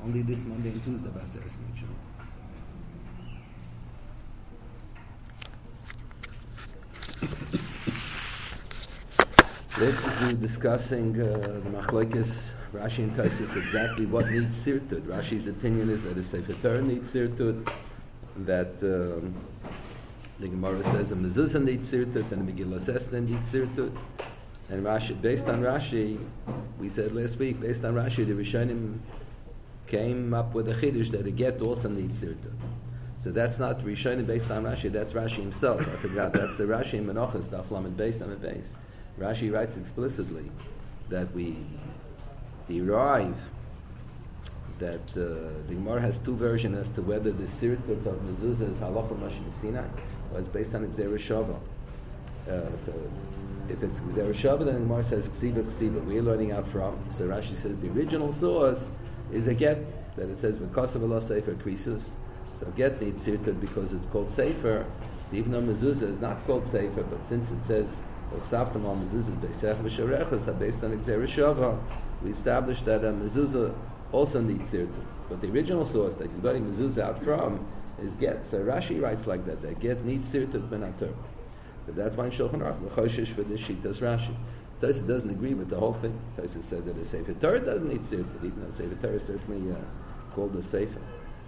Only this Monday and Tuesday, Baseres Mitchell. We're discussing the Machlokes, Rashi and Tosfos, exactly what needs sirtud. Rashi's opinion is that the Sefer Torah needs sirtud, that the Gemara says the Mezuzah needs sirtud, and the Megillah Esther needs sirtud. And Rashi, based on Rashi, we said last week, based on Rashi, the Rishonim came up with a chiddush that a get also needs sirtud. So that's not Rishonim based on Rashi, that's Rashi himself. I forgot, that's the Rashi in Menachos, Daf Lamed Beis on the base. Rashi writes explicitly that we derive that the Gemara has two versions as to whether the sirtut of mezuzah is halacha Moshe Sinai or it's based on Gzera Shava. So if it's Gzera Shava, then the Gemara says ksiva ksiva. We're learning out from. So Rashi says the original source is a get, that it says v'kosav v'lo sefer krisus. So get needs sirtut because it's called sefer. So even though mezuzah is not called sefer, but since it says based on Gzera Shava, we established that a mezuzah also needs sirtut. But the original source that he's getting mezuzah out from is get. So Rashi writes like that get needs sirtut benatur. So that's why in Shulchan Aruch Mechoshesh for this Shitas Rashi. Tosfos doesn't agree with the whole thing. Tosfos said that a Sefer Torah doesn't need sirtut, even though Sefer Torah is certainly called a Sefer.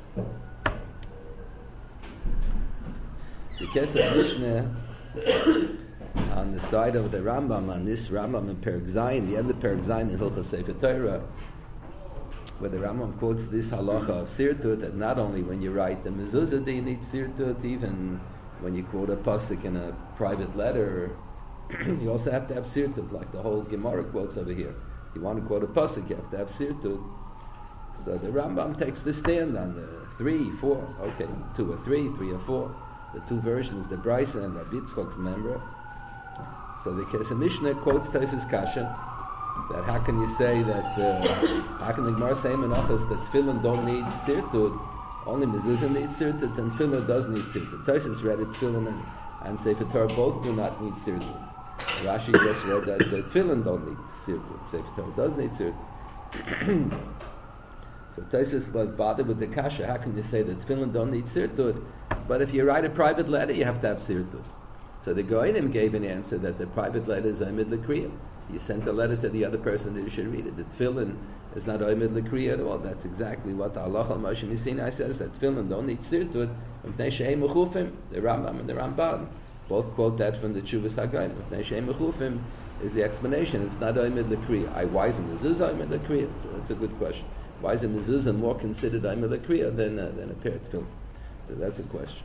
The Kesef Mishnah on the side of the Rambam, on this Rambam in Perek Zayin, the end of Perek Zayin in Hilchos Sefer Torah, where the Rambam quotes this halacha of sirtut, that not only when you write the mezuzah do you need sirtut, even when you quote a pasuk in a private letter, you also have to have sirtut, like the whole Gemara quotes over here. If you want to quote a pasuk, you have to have sirtut. So the Rambam takes the stand on the 3, 4, 2 or 3, 3 or 4, the two versions, the Brisa and Rabbi Yitzchok's member. So the Kesef Mishnah quotes Tosfos Kasha, that how can you say that, how can the Gemara say in Menachos that tefillin don't need sirtut, only mezuzah needs sirtut, and tefillin does need sirtut. Tosfos read it, tefillin and Sefer Torah both do not need sirtut. Rashi just read that the tefillin don't need sirtut, Sefer Torah does need sirtut. So Tosfos was bothered with the Kasha, how can you say that tefillin don't need sirtut, but if you write a private letter you have to have sirtut. So the Goinim gave an answer that the private letter is Oimid L'Kriya. You sent a letter to the other person that you should read it. The Tefillin is not Oimid L'Kriya at all. That's exactly what the Halacha Moshe Sinai says, that Tefillin don't need sirtut. The Rambam and the Ramban both quote that from the Tshuvas HaGoinim. Is the explanation. It's not Oimid L'Kriya. Why is the mezuzah Oimid L'Kriya? So that's a good question. Why is the mezuzah more considered Oimid L'Kriya than a pair of Tefillin? So that's a question.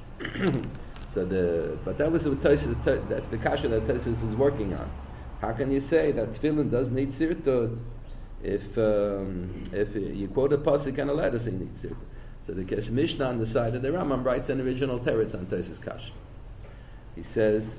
But that was Tosfos. That's the kasha that Tosfos is working on. How can you say that tefillin does need sirtut if you quote a pasuk and a letter saying need sirtut? So the Kesef Mishnah on the side of the Rambam writes an original teretz on Tosfos kasha. He says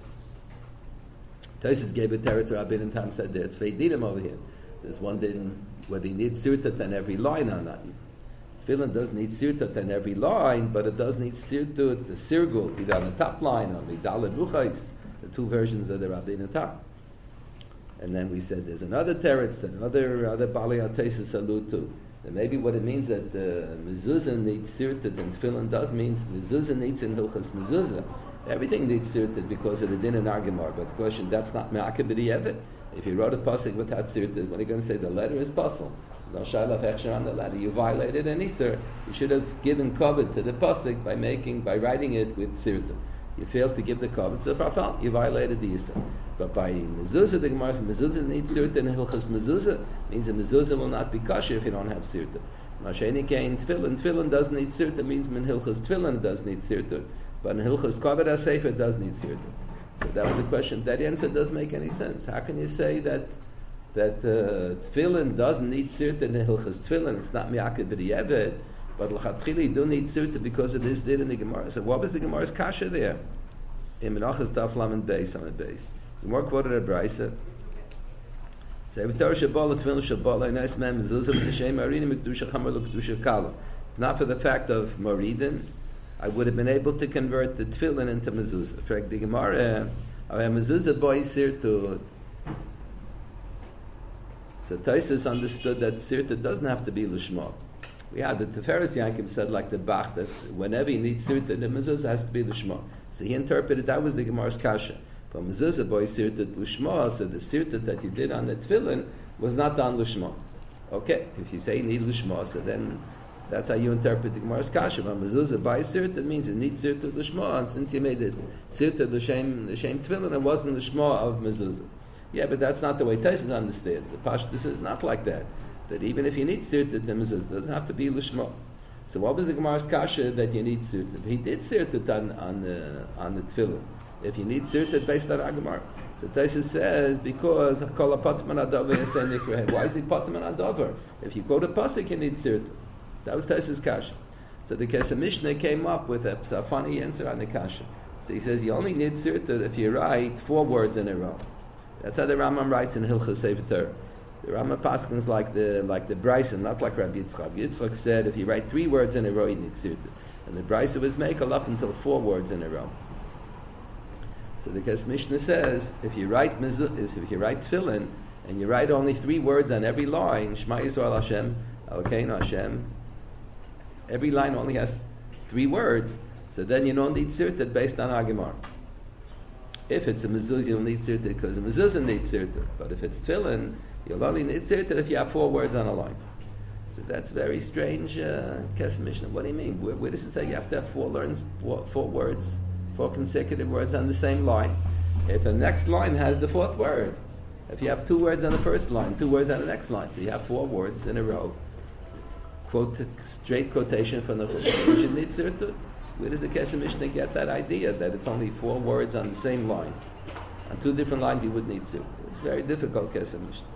Tosfos gave a teretz. Rabbi and Tam said there's zwei dinim over here. There's one din whether you need sirtut on every line or not. Tefillin does need sirtut on every line, but it does need sirtut, the sirgul, either on the top line or the dalet ruchais, the two versions of the Rabbi and Tam. And then we said there's another teretz, and other Bali HaTosfos allude to. That maybe what it means that mezuzah needs sirtut and tefillin does means mezuzah needs in Hilchas mezuzah. Everything needs sirtut because of the din and argument. But the question, that's not me'akeh b'di'evet. If you wrote a pasuk without sirtut, what are you going to say? The letter is pasul. No shaila hechsher on the letter. You violated an iser. You should have given covet to the pasuk by writing it with sirtut. You failed to give the covet, so farfal, you violated the iser. But by mezuzah, the Gemara says mezuzah needs sirtut, and hilchas mezuzah means the mezuzah will not be kosher if you don't have sirtut. Masheni kein tefillin doesn't need sirtut, means min hilchas tefillin does need sirtut, but in hilchas kavod hasefer it does need sirtut. So that was the question. That answer doesn't make any sense. How can you say that tefillin doesn't need sirtut in hilchas tefillin? It's not mi'akeh b'di'evet, but l'chatchila don't need sirtut because of this din in the Gemara. So what was the Gemara's kasha there? In Menachos Daf Lamed Beis on the base. The Gemara quoted a Brisa. Sefer Torah Shabbat Tefillin Shabbat Einais Mem Mezuzah B'Neshei Maridim Kedusha Chamar L'Kedusha Kala. If not for the fact of Maridin, I would have been able to convert the tefillin into mezuzah. In fact, the Gemara, mezuzah boy sirtut. So Tosfos understood that sirtut doesn't have to be l'shma. We had the Tiferes Yankim said like the Bach, that's whenever you need sirta, the mezuzah has to be l'shma. So he interpreted that was the Gemara's kasha. But mezuzah boy sirta l'shma, so the sirta that you did on the tefillin was not done l'shma. Okay, if you say you need l'shma, so then that's how you interpret the Gemara's kasha. But mezuzah by sirta means it needs sirta l'shma, and since you made it sirta l'shem tefillin, it wasn't l'shma of mezuzah. Yeah, but that's not the way Taisus understands. The Pashtus is not like that. That even if you need sirta, the mezuzah it doesn't have to be l'shma. So what was the Gemara's kasha that you need sirta? He did sirta on the tefillin. If you need sirta based on Agamar. So Taisus says because kol hapatman adover yaseh nikreh. Why is he patman adover? If you go to pasuk, you need sirta. That was Taisus kasha. So the Kesef Mishnah came up with a funny answer on the kasha. So he says you only need sirta if you write 4 words in a row. That's how the Rambam writes in Hilchos Sefer Torah. The Rambam paskins like the Bryson, not like Rabbi Yitzchak. Yitzchak said if you write 3 words in a row, you need sirta. And the Bryson was makel up until 4 words in a row. So the Kesef Mishnah says if you write tefillin and you write only 3 words on every line, Shema Yisrael Hashem, Elokeinu Hashem, every line only has 3 words, so then you don't need sirta based on Agamar. If it's a mezuzah, you'll need sirta because a mezuzah needs sirta. But if it's tefillin, you'll only need sirta if you have 4 words on a line. So that's very strange, Kesef Mishnah. What do you mean? Where does it say you have to have 4 words, 4 consecutive words on the same line? If the next line has the 4th word, if you have 2 words on the first line, 2 words on the next line, so you have 4 words in a row, straight quotation from the Chumash, you should need sirta. Where does the Kesef Mishnah get that idea that it's only 4 words on the same line? On 2 different lines you would need sirta. It's very difficult, Kesef Mishnah.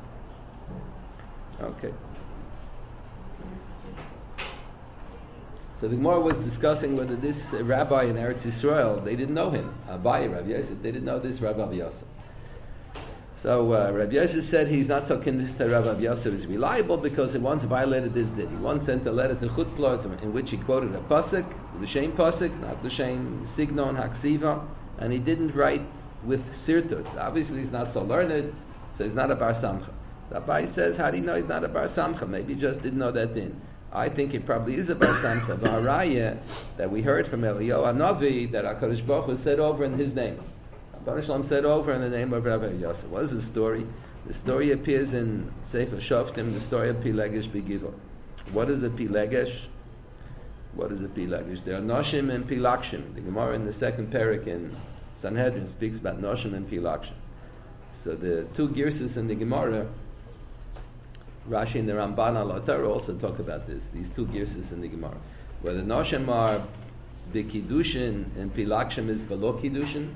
Okay. So the Gemara was discussing whether this rabbi in Eretz Yisrael, they didn't know him. Abaye, Rabbi Yosef, they didn't know this Rabbi Yosef. So Rabbi Yosef said he's not so convinced that Rabbi Yosef is reliable because he once violated this din. He once sent a letter to Chutz La'aretz in which he quoted a pasuk, the same pasuk, not the same signon haksiva, and he didn't write with sirtut. Obviously he's not so learned, so he's not a bar samcha. Rabbi says, how do you know he's not a bar samcha? Maybe he just didn't know that din. I think he probably is a bar samcha. The haraya that we heard from Eliyahu Hanavi that HaKadosh Baruch Hu said over in his name. Baruch Shalom said over in the name of Rabbi Yosef. What is the story? The story appears in Sefer Shoftim, the story of Pilegesh Begivah. What is a Pilegesh? What is a Pilegesh? There are Noshim and Pilakshim. The Gemara in the 2nd parak in Sanhedrin speaks about Noshim and Pilakshim. So the 2 girsus in the Gemara, Rashi and the Ramban al Torah also talk about this. These 2 girsus in the Gemara, where the Noshim are B'Kiddushin and Pilakshim is below Kiddushin.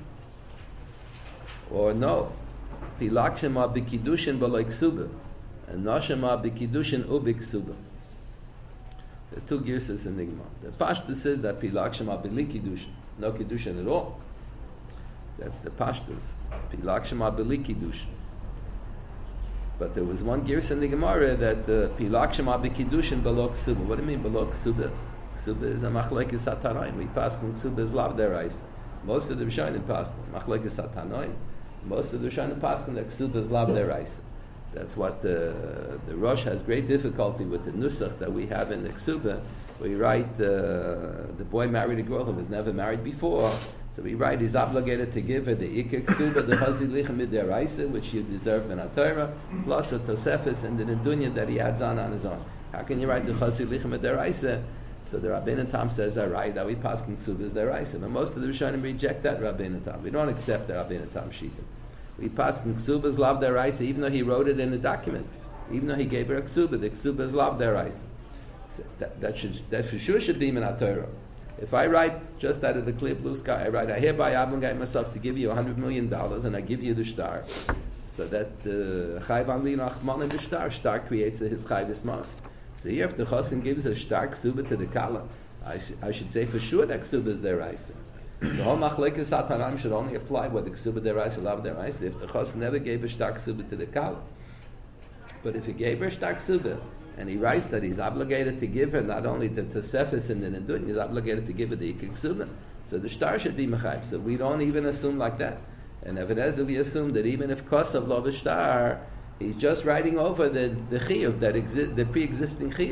Or no, Pilakshim are b'kiddushin b'lo ksuba, and Noshim are b'kiddushin ub'ksuba. There are 2 girsas in the Gemara. The Pashtus says that Pilakshim are b'li kiddushin, no kiddushin at all. That's the Pashtus. Pilakshim are b'li kiddushin. But there was one girsa in the Gemara that Pilakshim are b'kiddushin b'lo ksuba. What do you mean b'lo ksuba? Ksuba is a machlekes hatanoim. We pass when ksuba is lav derais. Most of the Rishonim pass machlekes hatanoim. Most of the Rishonim Paskin that Ksuba is lav deraisa. That's what the Rosh has great difficulty with the nusach that we have in the Ksuba. We write the boy married a girl who was never married before, so we write he's obligated to give her the Ikar Ksuba, the Chazi Lichem Midiraisa, which you deserve in Torah, plus the Tosefes and the Nedunya that he adds on his own. How can you write the Chazi Lichem Midiraisa? So the Rabbeinu Tam says, all right, that we pass Ksuba is deraisa. But most of the Rishonim reject that Rabbeinu Tam. We don't accept the Rabbeinu Tam shita. We pass Ksuba is lav deraisa, even though he wrote it in the document. Even though he gave her a Ksuba, the Ksuba is lav deraisa. So that for sure should be min Torah. If I write just out of the clear blue sky, I write, I hereby obligate myself to give you $100 million, and I give you the star, so that Chayv Anli Nachman and the star creates his Chayv Ismach. So here, if the Chosin gives a star ksuba to the Kala, I should say for sure that ksuba is deraisa. The whole machlekes hatanaim should only apply whether ksuba deraisa lav deraisa if the Chosin never gave a star ksuba to the Kala. But if he gave her a star ksuba, and he writes that he's obligated to give her not only the Tosefes and the Nedunya, he's obligated to give her the Ikar Ksuba. So the star should be mechayv. So we don't even assume like that. And evidently we assume that even if Kosav lo star, he's just writing over the chiyuv that exists, the pre-existing chiyuv.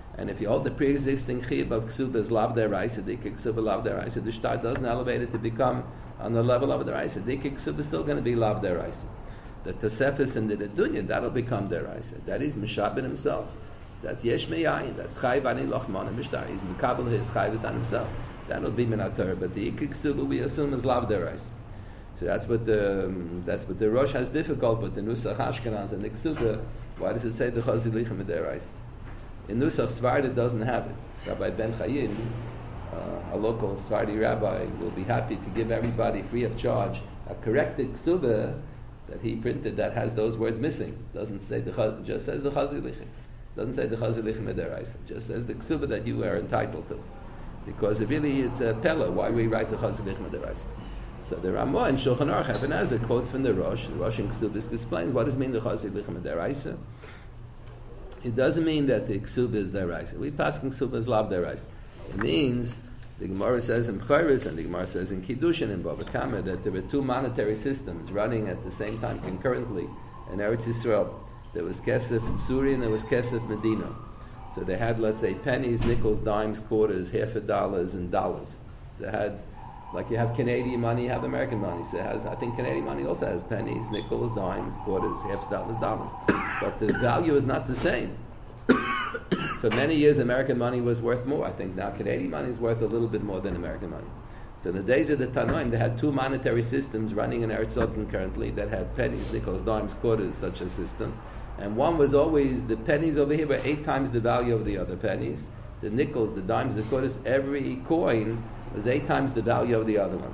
And if you hold the pre-existing chiyuv of ksuba is lav deraisa, dikik ksuba lav deraisa, the shtar doesn't elevate it to become on the level of deraisa. Dikik ksuba is still going to be lav deraisa. The Tosefes and the Nedunya, that'll become deraisa. That is Mishabin himself. That's Yesh Me'ayin. That's Chayv Ani Lochman Mishtar. He's Mekabel his Chayv on himself. That'll be Min HaTorah. But the Ikik Ksuba we assume is lav deraisa. So that's what the Rosh has difficult with the Nusach Ashkenaz and the Ksuba. Why does it say the Chazilichim deraisa? In Nusach Svarda doesn't have it. Rabbi Ben Chayin, a local Sephardi rabbi, will be happy to give everybody free of charge a corrected ksuba that he printed that has those words missing. Doesn't say just says the Chazilichim. Doesn't say the Chazilichim Ederaisa. Just says the ksuba that you are entitled to. Because really it's a pella. Why we write the Chazilichim Ederaisa? So the Ramah and Shulchan Aruch Even HaEzer quotes from the Rosh. The Rosh in Ksubis explains what does it mean the Chazilichim Ederaisa. It doesn't mean that the ksuba is deraisa. We pass ksuba is lav deraisa. It means the Gemara says in Chayris and the Gemara says in Kiddushin and Bava Kama that there were two monetary systems running at the same time concurrently in Eretz Yisrael. There was Kesef Tzuri and there was Kesef Medina. So they had, let's say, pennies, nickels, dimes, quarters, $50 and dollars. They had, like you have Canadian money, you have American money. So it has, I think Canadian money also has pennies, nickels, dimes, quarters, $50, dollars. But the value is not the same. For many years, American money was worth more. I think now Canadian money is worth a little bit more than American money. So in the days of the Tanoim, they had two monetary systems running in Eretz Yisrael concurrently that had pennies, nickels, dimes, quarters, such a system. And one was always, the pennies over here were 8 times the value of the other pennies. The nickels, the dimes, the quarters, every coin was 8 times the value of the other one.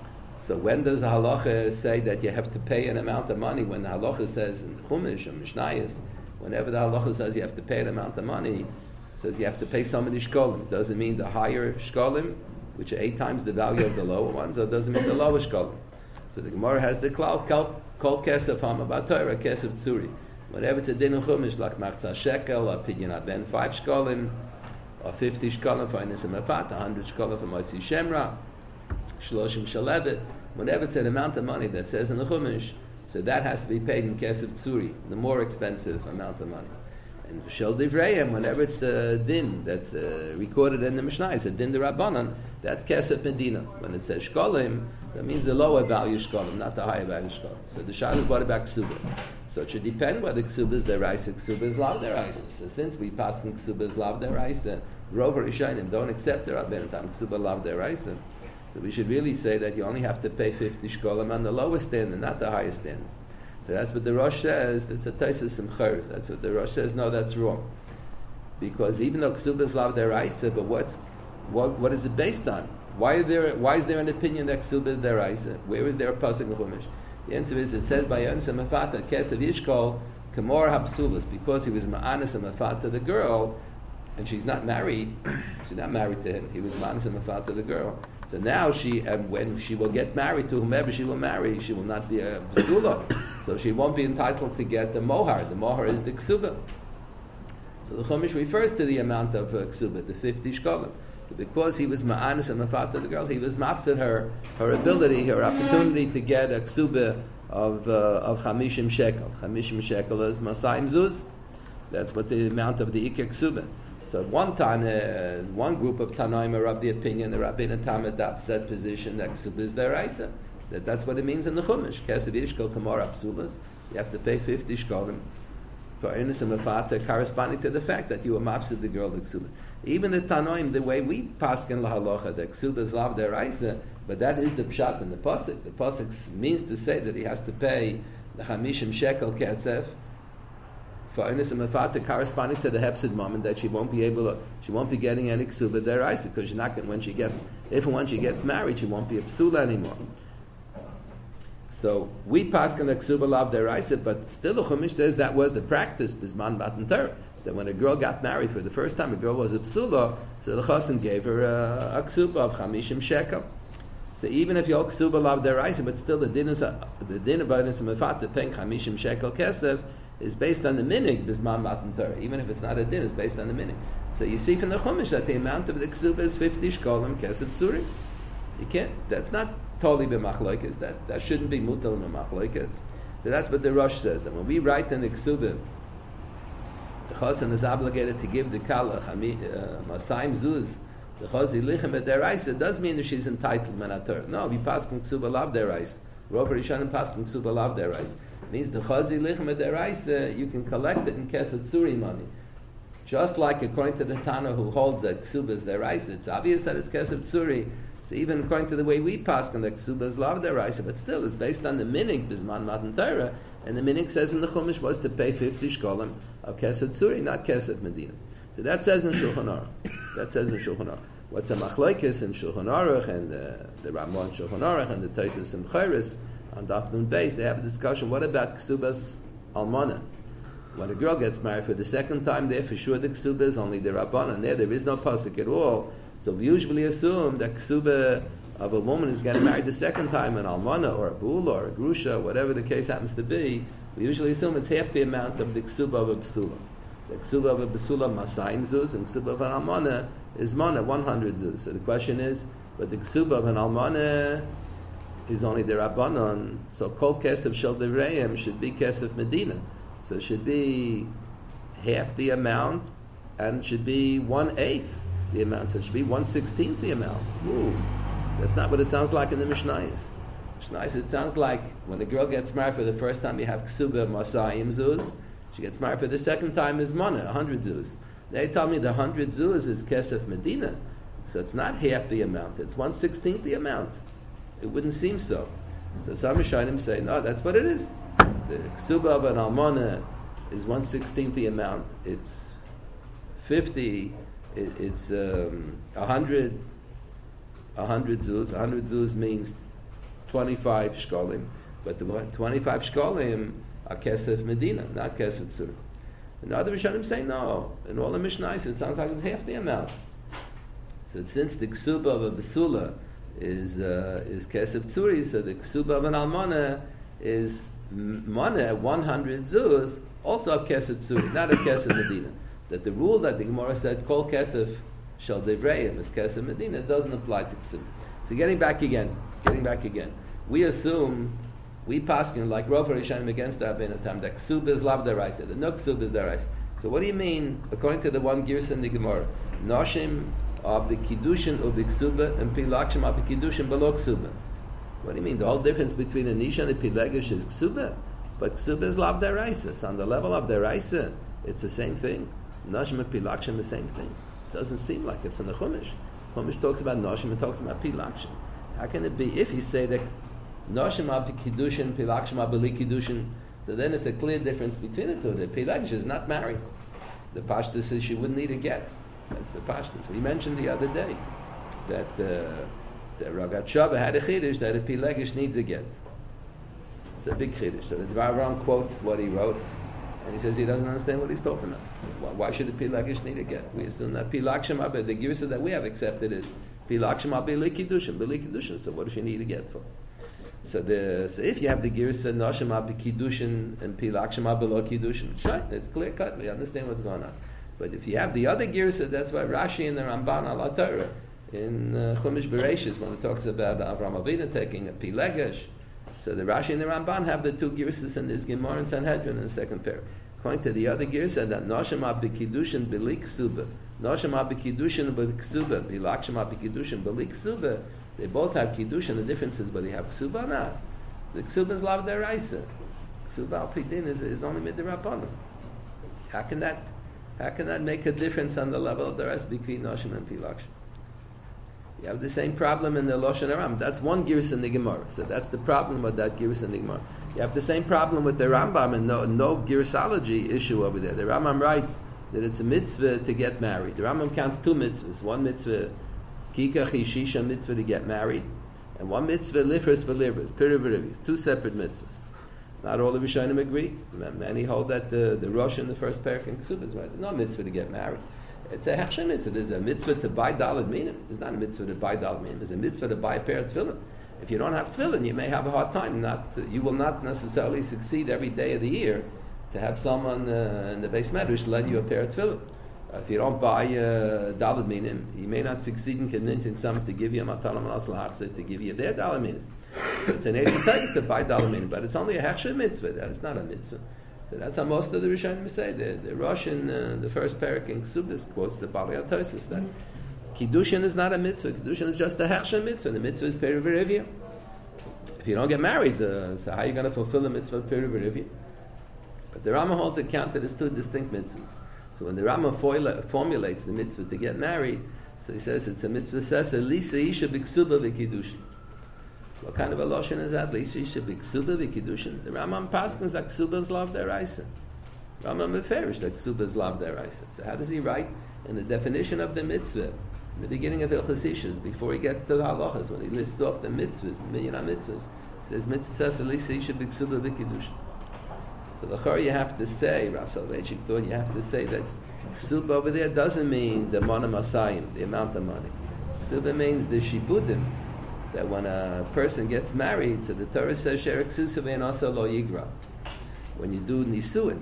So when does the halacha say that you have to pay an amount of money? When the halacha says in Chumash or Mishnayos, whenever the halacha says you have to pay an amount of money, it says you have to pay so many shkolim. It doesn't mean the higher shkolim, which are 8 times the value of the lower ones, or it doesn't mean the lower shkolim. So the Gemara has the klal, kol kesef hamabat Torah, kesef tzuri. Whenever it's a din of Chumash, like machzah shekel, or pidyon ben 5 shkolim, or 50 shkolim for inis mefat, 100 shkolim for motzi shemra, shloshim shalevet. Whenever it's an amount of money that says in the Chumash, so that has to be paid in kesef tzuri, the more expensive amount of money. And shel divrayim, whenever it's a din that's recorded in the Mishnah, it's a din de Rabbanan, that's kesef medina. When it says shkolim, that means the lower value shkolim, not the higher value shkolim. So the shad is brought about ksuba. So it should depend whether ksuba is deraisa, ksuba is lav deraisa. So since we pass in ksuba is lav deraisa, Rov Rishonim don't accept the Rabbanan tam ksuba lav deraisa. So we should really say that you only have to pay 50 shkolim on the lowest standard, not the highest standard. So that's what the Rosh says. It's a Taisus and Chayris. That's what the Rosh says. No, that's wrong. Because even though Ksuba is lav deraisa, but what is it based on? Why is there an opinion that Ksuba is deraisa? Where is there a pasuk in Chumash? The answer is it says by Yonsa Mafata Kesav Yishkol Kamor Hapsulas, because he was Ma'anis and Mafata the girl, and she's not married. She's not married to him. He was Ma'anis and Mafata the girl. So now when she will get married to whomever she will marry, she will not be a basula. So she won't be entitled to get the mohar. The mohar is the ksuba. So the Chumash refers to the amount of ksuba, the 50 shkolim. Because he was ma'anis and mafata the girl, he was mafsid her ability, her opportunity to get a ksuba of chamishim shekel. Chamishim shekel is masayim zuz. That's what the amount of the ikek ksuba. So one time, one group of Tanaim are of the opinion, the Rabbeinu Tam adopts that position that Ksuba is deraisa. That's what it means in the Chumash. Kesav Yishkol Kamor Apsulas. You have to pay 50 shkolim for Ernest and Mefata, corresponding to the fact that you were mafsid the girl the Ksuba. Even the Tanaim, the way we paskin lahalacha, the Ksuba is lav deraisa, but that is the pshat in the pasuk. The pasuk means to say that he has to pay the chamishim shekel kesef for Ernest and Mefata, corresponding to the Hepsid moment that she won't be getting any ksuba deraisa, because she's not when she gets married, she won't be a psula anymore. So we pass on the ksuba lav deraisa, but still the Chumash says that was the practice bisman matan Torah, that when a girl got married for the first time, a girl was a psula, so the Chassan gave her a ksuba of chamishim shekel. So even if you hold ksuba lav deraisa, but still the din of Ernest and Mefata paying chamishim shekel kesef is based on the minig bisman matan Torah. Even if it's not a din, it's based on the minig. So you see from the Chumash that the amount of the ksuba is 50 shkolim kesef tzuri. You can't. That's not totally b'machloikes. That shouldn't be mutal b'machloikes. So that's what the Rosh says. And when we write in the ksuba, the Chosn is obligated to give the kalach masayim zuz. The Chazi lichem at deraisa does mean that she's entitled menator. No, we pass ksuba lav deraisa. Rov Rishonim pass ksuba lav deraisa. Means the Chazi lichem at deraisa, you can collect it in kesed tzuri money. Just like according to the Tana who holds that ksuba is deraisa, it's obvious that it's kesed tzuri. So even according to the way we pass on the ksuba is lav deraisa, but still it's based on the minig bisman matan Torah, and the minig says in the Chumash was to pay 50 shkolim of kesed tzuri, not kesed medina. So that says in Shulchan Aruch. What's a machlokes in Shulchan Aruch and the Ramban Shulchan Aruch and the Tosfos and Chayris on Daf Nun Beis? They have a discussion. What about ksubas almana? When a girl gets married for the second time, there for sure the ksuba is only the Rabbanan. There is no pasuk at all. So we usually assume that ksuba of a woman is getting married the second time, an almana or a bula or a grusha, whatever the case happens to be. We usually assume it's half the amount of the ksuba of a b'sula. The ksuba of a b'sula masayim zuz, and ksuba of an almana is mana 100 zuz. So the question is, but the ksuba of an almana is only the rabbanon. So kol kesef shel devreim should be kesef medina. So it should be half the amount, and should be 1/8 the amount. So it should be 1/16 the amount. Ooh, that's not what it sounds like in the Mishnayos. It sounds like when the girl gets married for the first time, you have ksuba masayim zuz. She gets married for the second time is mana 100 zuz. They tell me the 100 zuz is kesef medina, so it's not half the amount; it's 1/16 the amount. It wouldn't seem so. So some Rishonim say no, that's what it is. The ksuba of an almana is 1/16 the amount. It's 50. It's 100 zuz. 100 zuz means 25 shkolim, but the 25 shkolim are kesef medina, not kesef tzur. And the other Rishonim say no. In all the Mishnayos, it sounds like it's half the amount. So since the ksuba of a besula is kesef tzuri, so the ksuba of an almana is mana 100 zuz, also of kesef tzuri, not of kesef medina. That the rule that the Gemara said kol kesef shel devreim is kesef medina doesn't apply to ksuba. So getting back again, we assume. We paskin like Rov Rishonim against the Rabbeinu Tam that ksuba is lav deraisa. The no ksuba is deraisa. So what do you mean, according to the one girsa in the Gemara, noshim of the kiddushin of the ksuba and pilakshim of the kiddushin below ksuba? What do you mean? The whole difference between a nisha and a pilegish is ksuba, but ksuba is lav deraisa. So on the level of deraisa, it's the same thing. Noshim and pilakshim the same thing. It doesn't seem like it from the Chumash. Chumash talks about noshim and talks about pilakshim. How can it be if you say that Noshim ab kiddushin, pilakshim ab beli kiddushin? So then it's a clear difference between the two. The pilagish is not married. The pashtus says she wouldn't need a get. That's the pashtus. We mentioned the other day that the Ragat Shava had a chiddush that a pilagish needs a get. It's a big chiddush. So the Dvar Ram quotes what he wrote, and he says he doesn't understand what he's talking about. Why should a pilagish need a get? We assume that pilakshim ab, the girsa that we have accepted is pilakshim ab beli kiddushin. So what does she need a get for? So if you have the girsa noshim ab kiddushin and pilakshim ab below kiddushin, sure, it's clear cut. We understand what's going on. But if you have the other girsa, that's why Rashi and the Ramban al Torah in Chumash Bereshis when it talks about Avraham Avinu taking a pilegesh. So the Rashi and the Ramban have the two girsas in this Gemara and Sanhedrin in the second pair. According to the other girsa, that noshim ab kiddushin beli ksuba, noshim ab kiddushin beli ksuba, pilakshim ab kiddushin beli ksuba. They both have kiddushin. The difference is, but they have ksuba or not. The ksuba is lav deraisa. Ksuba al pidin is only midrabanan. How can that make a difference on the level of the rest between noshim and pilakshim? You have the same problem in the Loshen Aram. That's one girs in the Gemara. So that's the problem with that girs in the Gemara. You have the same problem with the Rambam and no girsology issue over there. The Rambam writes that it's a mitzvah to get married. The Rambam counts two mitzvahs. One mitzvah Kikach Yishisha mitzvah to get married, and one mitzvah lifers for livers, piriv. Two separate mitzvahs. Not all the Rishonim agree. Many hold that the Rosh in the first parak in Ksubah is right. There's no mitzvah to get married. It's a hechshem mitzvah. There's a mitzvah to buy daled minim. There's not a mitzvah to buy daled minim. There's a mitzvah to buy a pair of tefillin. If you don't have tefillin, you may have a hard time. You will not necessarily succeed every day of the year to have someone in the Beis Medrash lend you a pair of tefillin. If you don't buy daled minim, you may not succeed in convincing someone to give you a matana manas lahachzit, to give you their daled minim. It's an easy target to buy daled minim, but it's only a hechshem mitzvah. That is not a mitzvah. So that's how most of the Rishonim say. The Rosh in the first parak in Ksubis quotes the Bali Atosis that Kiddushin is not a mitzvah. Kiddushin is just a hechsher mitzvah. The mitzvah is Peri V'Rivya. If you don't get married, so how are you going to fulfill the mitzvah of Peri V'Rivya? But the Rama holds account that it's two distinct mitzvahs. So when the Rama formulates the mitzvah to get married, so he says it's a mitzvah says Lisa Isha B'Ksuba V'Kiddushin. What kind of a lashon is that? Lisa Isha B'Ksuba V'Kiddushin. The Rambam paskins that Ksuba is lav deraisa. Rambam meferish that Ksuba is lav deraisa. So how does he write in the definition of the mitzvah, in the beginning of Hilchos Ishus, before he gets to the halachas, when he lists off the mitzvahs, the million mitzvahs, he says mitzvah says Lisa Isha B'Ksuba V'Kiddushin. So the you have to say, Rav Soloveitchik thought you have to say that Ksuba over there doesn't mean the mana masayim, the amount of money. Ksuba means the shibudim, that when a person gets married, so the Torah says Sher Ksusa Ve'nasa Lo Yigra. When you do nisuin,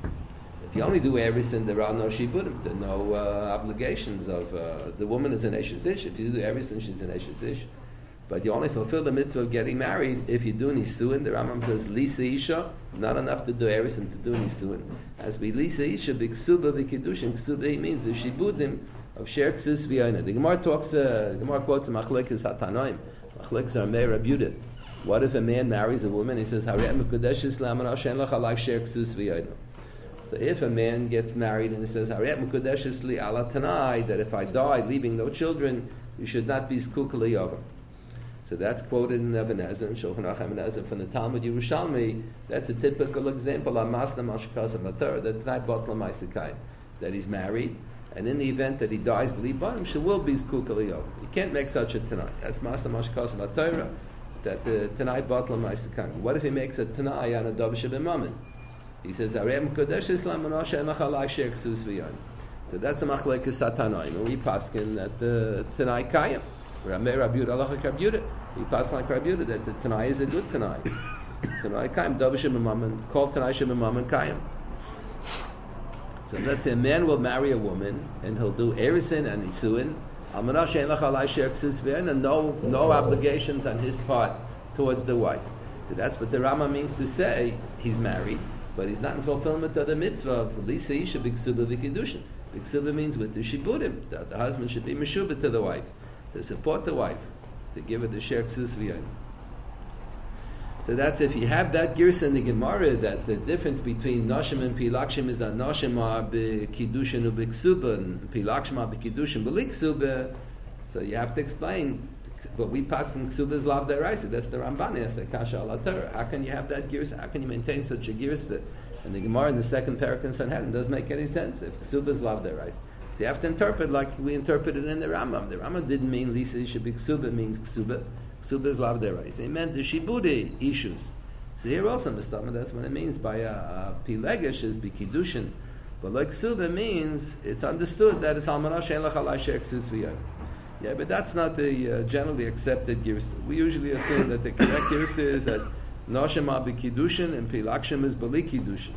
if you only do everything, there are no shibudim, there are no obligations of the woman is an eshes ish. If you do everything, she's an eshes ish. But you only fulfill the mitzvah of getting married if you do nisuin. The Rambam says Lisa Isha, not enough to do everything to do nisuin. As be Lisa Isha b'ksuba v'kiddushin. Ksuba means the shibudim of Sher Ksus v'yayna. The Gemara quotes Machlekes Hatanoim. Machlekes are Meir Rabbi. What if a man marries a woman? He says Harei Mekudeshes L'Amana Shen Lach Alak Sher Ksus v'yayna. So if a man gets married and he says Harei Mekudeshes Li Ala Tanai, that if I die leaving no children, you should not be skuk l'yavim. So that's quoted in Even Ezer, Shulchan Aruch Even Ezer from the Talmud Yerushalmi. That's a typical example of Masna Mashkas of Matar, that tonight Batla Maisakai, that he's married, and in the event that he dies, believe bottom, she will be Skuk Aliyah. You can't make such a tonight. That's Masna Mashkas of Matar, that tonight Batla Maisakai. What if he makes a Tanai on a Davish Mammon? He says, Arem Kodesh Islam Menashe Emachalai Sher Ksus V'yon. So that's a Machlekes Satanoim, and we paskin that the Tanai Kayim. Rabbi Yehuda, Halacha Rabbi Yehuda, he passed like Rabbi Yehuda that the Tanai is a good Tanai. Tanai Kaim, Davish Mammon, called Tanai Mammon Kaim. So let's say a man will marry a woman and he'll do Erisin and Nisuin, Almanah Shein Lach Alai Sher Ksus V'yon, and no obligations on his part towards the wife. So that's what the Rama means to say. He's married, but he's not in fulfillment of the mitzvah of Lisa Isha B'Ksuba V'Kiddushin. B'Ksuba means with the Shiburim, that the husband should be Meshubah to the wife, to support the wife, to give her the Sher Ksus V'yon. So that's if you have that girsa in the Gemara, that the difference between Noshim and Pilakshim is that Noshim are B'Kiddushin u'B'Ksuba, and Pilakshim are B'Kiddushin B'Liksuba. So you have to explain, but we pass from Ksuba is Lav Deraisa. That's the Ramban, that's the Kasha al Torah. How can you have that girsa? How can you maintain such a girsa? And the Gemara in the second parak in Sanhedrin doesn't make any sense if Ksuba is Lav Deraisa. So you have to interpret like we interpreted in the Rambam. The Rambam didn't mean Lisa Isha B'Ksuba means Ksuba. Ksuba is Lav Deraisa. It meant the Shibudi issues. So here also, Mr. That's what it means by a Pilegesh is B'Kiddushin. But like Ksuba means, it's understood that it's Almanah Shein Lach Alai Sher Ksus V'yon. Yeah, but that's not the generally accepted girsa. We usually assume that the correct girsa is that Noshim are B'Kiddushin and Pilakshim is B'li Kiddushin.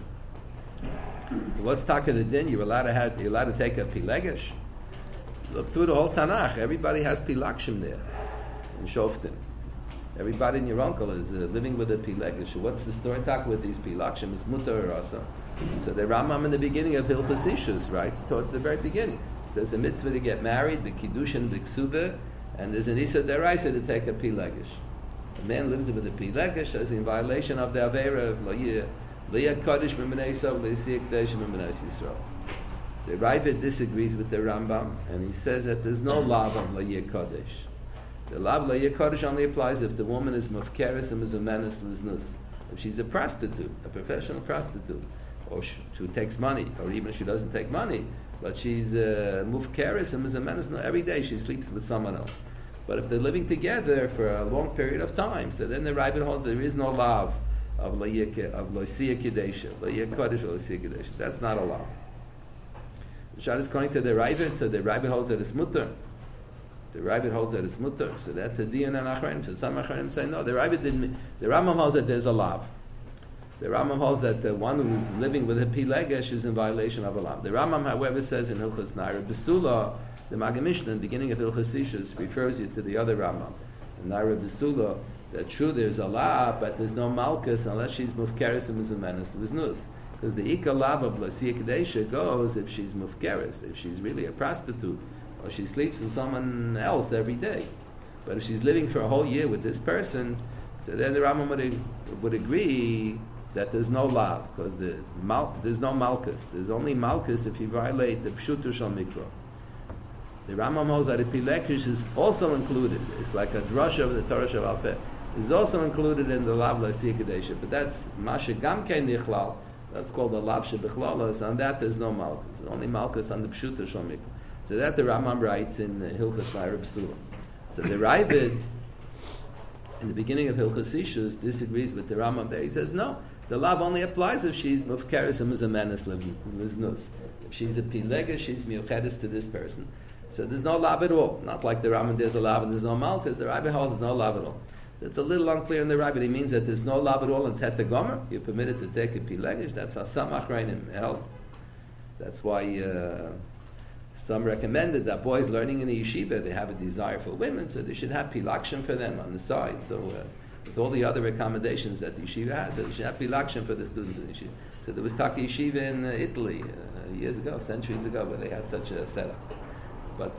So what's Taka the Din? You're allowed to take a Pilegesh? Look through the whole Tanakh. Everybody has Pilakshim there in Shoftim. Everybody in your uncle is living with a Pilegesh. What's the story talk with these Pilakshim? Is Mutar or Asa? So the Rambam in the beginning of Hilchos Ishus, right? Towards the very beginning. There's a mitzvah to get married, the Kiddushin, the Ksuba, and there's an Isa Deraisa to take a Pilegesh. A man lives with a Pilegesh as in violation of the Avera of Liyah Kodesh B'Bnei Yisrael, Liyah Kodesh B'Bnei Yisrael. The Ravid disagrees with the Rambam, and he says that there's no lav of Liyah Kodesh. The lav Liyah Kodesh only applies if the woman is mufkeres and mizumenes liznus. If she's a prostitute, a professional prostitute, or who takes money, or even if she doesn't take money, but she's mufkeres and mizumenes, every day she sleeps with someone else. But if they're living together for a long period of time, so then the Ravid holds there is no lav of Liyah Kedesha, Liyah Kodesh or Liyah Kedesha. That's not a law. The Shad is going to the Ravid, so the Ravid holds that it's mutter. The Ravid holds that it's mutter, so that's a diyan and achranim. So some achranim say no. The Ravid didn't. The Rambam holds that there's a lav. The Rambam holds that the one who's living with a pilegesh is in violation of a lav. The Rambam, however, says in Hilchos Naira B'Sula, the Maggid Mishnah, in the beginning of Hilchos Ishus, refers you to the other Rambam, in Naira B'Sula, that true there's a lav, but there's no malchus unless she's mufkeres and mizumenes liznus. Because the Ika Lava Blasiya Kadesha goes if she's Mufkeres, if she's really a prostitute, or she sleeps with someone else every day. But if she's living for a whole year with this person, so then the Rambam would agree that there's no lav, because there's no malchus. There's only malchus if you violate the Pshutur Shal Mikra. The Rambam holds that the Pilekish is also included. It's like a drasha of the Torah Shel Peh. It's also included in the lav L'Asiyah Kadesha. But that's Masha Gamkein Nichlal. That's called the lav Shebechlalos. On that there's no malchus. There's only malchus on the Pshutur Shal Mikra. So that the Rambam writes in Hilchas Ma'ariv Psula. So the Ravid, in the beginning of Hilchas Ishus, disagrees with the Rambam there. He says, no, the lav only applies if she's mufkeres and mizamenes liznus. If she's a pilega, she's miuchedes to this person. So there's no lav at all. Not like the Rambam, there's a lav and there's no malchus. The Ravid holds no lav at all. It's a little unclear in the Ravid. He means that there's no lav at all in Tet Gomer. You're permitted to take a pilegish. That's Asamach Reinim held. That's why some recommended that boys learning in the yeshiva, they have a desire for women, so they should have pilakshim for them on the side. So with all the other accommodations that the yeshiva has, so they should have pilakshim for the students in the yeshiva. So there was Taki Yeshiva in Italy years ago, centuries ago, where they had such a setup. But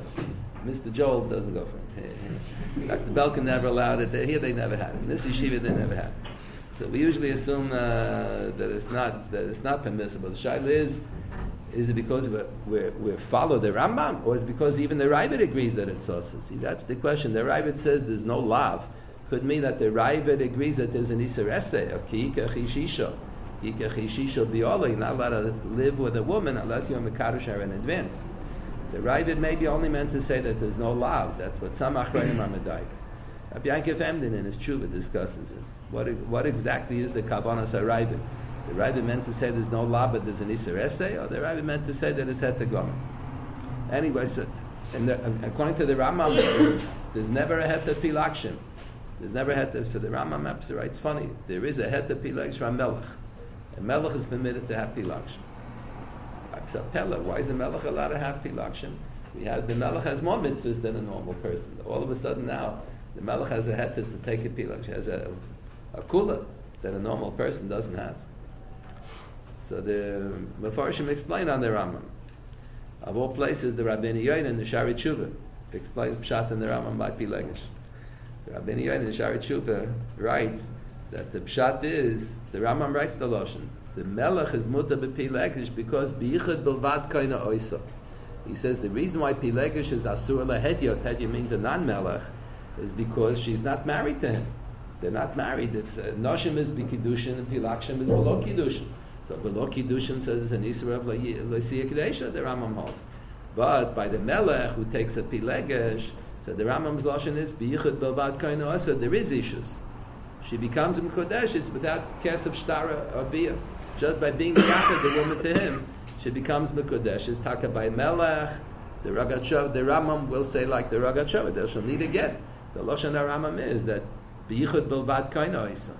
Mr. Joel doesn't go for it. Dr. Belkin never allowed it. Here they never had it. In this yeshiva they never had it. So we usually assume that it's not permissible. The shaila is it because we follow the Rambam, or is it because even the Ravid agrees that it's also? See, that's the question. The Ravid says there's no lav. Could mean that the Ravid agrees that there's an Isser Eseh, a Ki'ika Chishisha. Ki'ika Chishisha B'yola. You're not allowed to live with a woman unless you're Mekadosh her in advance. The Ravid may be only meant to say that there's no lav. That's what some Achreinim are medayik. Rabbi Yankov Emden in his Tshuva discusses it. What exactly is the Kavanas HaRavid? The Ravid meant to say there's no lav, but there's an Isser Eseh, or the Ravid meant to say that it's Het Gomer? Anyway, so, according to the Rambam, there's never a Het Pilakshim. There's never a Het. So the Rambam maps writes funny. There is a Het Pilakshim from Melech. A Melech is permitted to have Pilakshim. Except Pella, why is the Melech allowed to have Pilakshim? The Melech has more mitzvahs than a normal person. All of a sudden now, the Melech has a Het to take a Pilakshim. Has a kula that a normal person doesn't have. So the Mefarshim explain on the Rambam. Of all places, the Rabbeinu Yoin in the Shari Tshuva explains Pshat in the Rambam by Pilegish. The Rabbeinu Yoin in the Shari Tshuva writes that the Pshat is, the Rambam writes the Loshen, the Melech is muta b'Pilegish because b'ichad b'lvad kaina oisa. He says the reason why Pilegish is asur lehedyot, hedyot means a non-Melech, is because she's not married to him. They're not married. It's Noshim is b'Kiddushin and Pilakshim is below Kiddushin. So below Kiddushin says an Isra of L'Asiyah Kadesha, the Rambam holds. But by the Melech who takes a Pilegesh, so the Rambam's Lashon is B'yichud Belvad Kain Osa, there is issues. She becomes a Kodesh, it's without Kesef Shtara or Bia. Just by being Yachad, the woman to him, she becomes Mekodesh. It's Taka by Melech, the Ragachav, the Rambam will say like the Ragachav, they shall need again. The Lashon of Rambam is that B'yichud Belvad Kain Osa.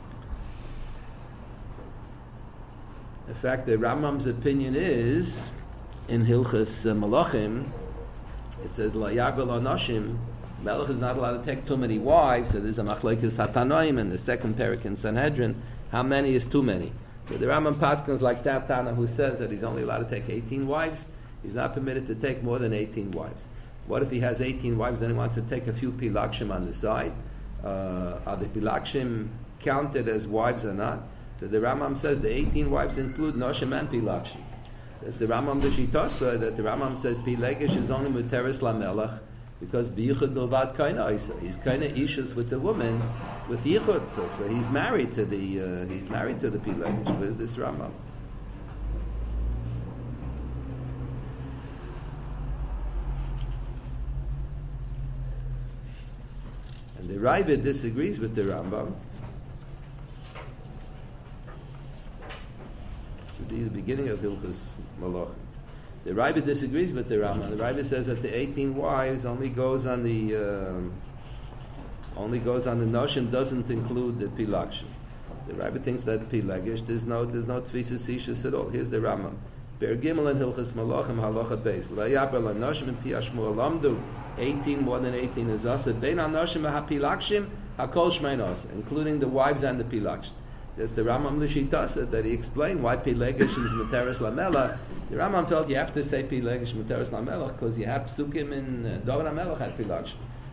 In fact, the Rambam's opinion is, in Hilchas Malachim, it says, La Yarbel Anashim, Melech is not allowed to take too many wives, so there's a Machlekes Hatanoim in the second parak in Sanhedrin, how many is too many? So the Rambam Paskins like that Tana who says that he's only allowed to take 18 wives, he's not permitted to take more than 18 wives. What if he has 18 wives, then he wants to take a few Pilakshim on the side? Are the Pilakshim counted as wives or not? So the Rambam says the 18 wives include Noshim and Pilakshim. That's the Rambam the Shitasa, that the Rambam says Pilegish is only Muteris Lamelech because B'yichud Bilvad Kaina Isa. He's kind of issues with the woman with Yichud, so he's married to the Pilegish. Where's this Rambam? And the Ravid disagrees with the Rambam. The beginning of Hilchas Malachim. The Ravid disagrees with the Rambam. The Ravid says that the 18 wives only goes on the Noshim, doesn't include the Pilakshim. The Ravid thinks that Pilagish there's no Tvisas Ishas at all. Here's the Rambam. Ber Gimel and Hilchas Malachim Halacha Beis. La Yaber La Noshim and Piyashmu Alamdu. 18 more than 18 is Asad. Bein Anoshim HaPilakshim HaKol Shmeinos, including the wives and the Pilakshim. There's the Rambam L'Shitasa that he explained why Pilegish is Materis Lamelach. The Rambam felt you have to say Pilegish Materis Lamelach because you have Psukim in David HaMelech had Pilakshim.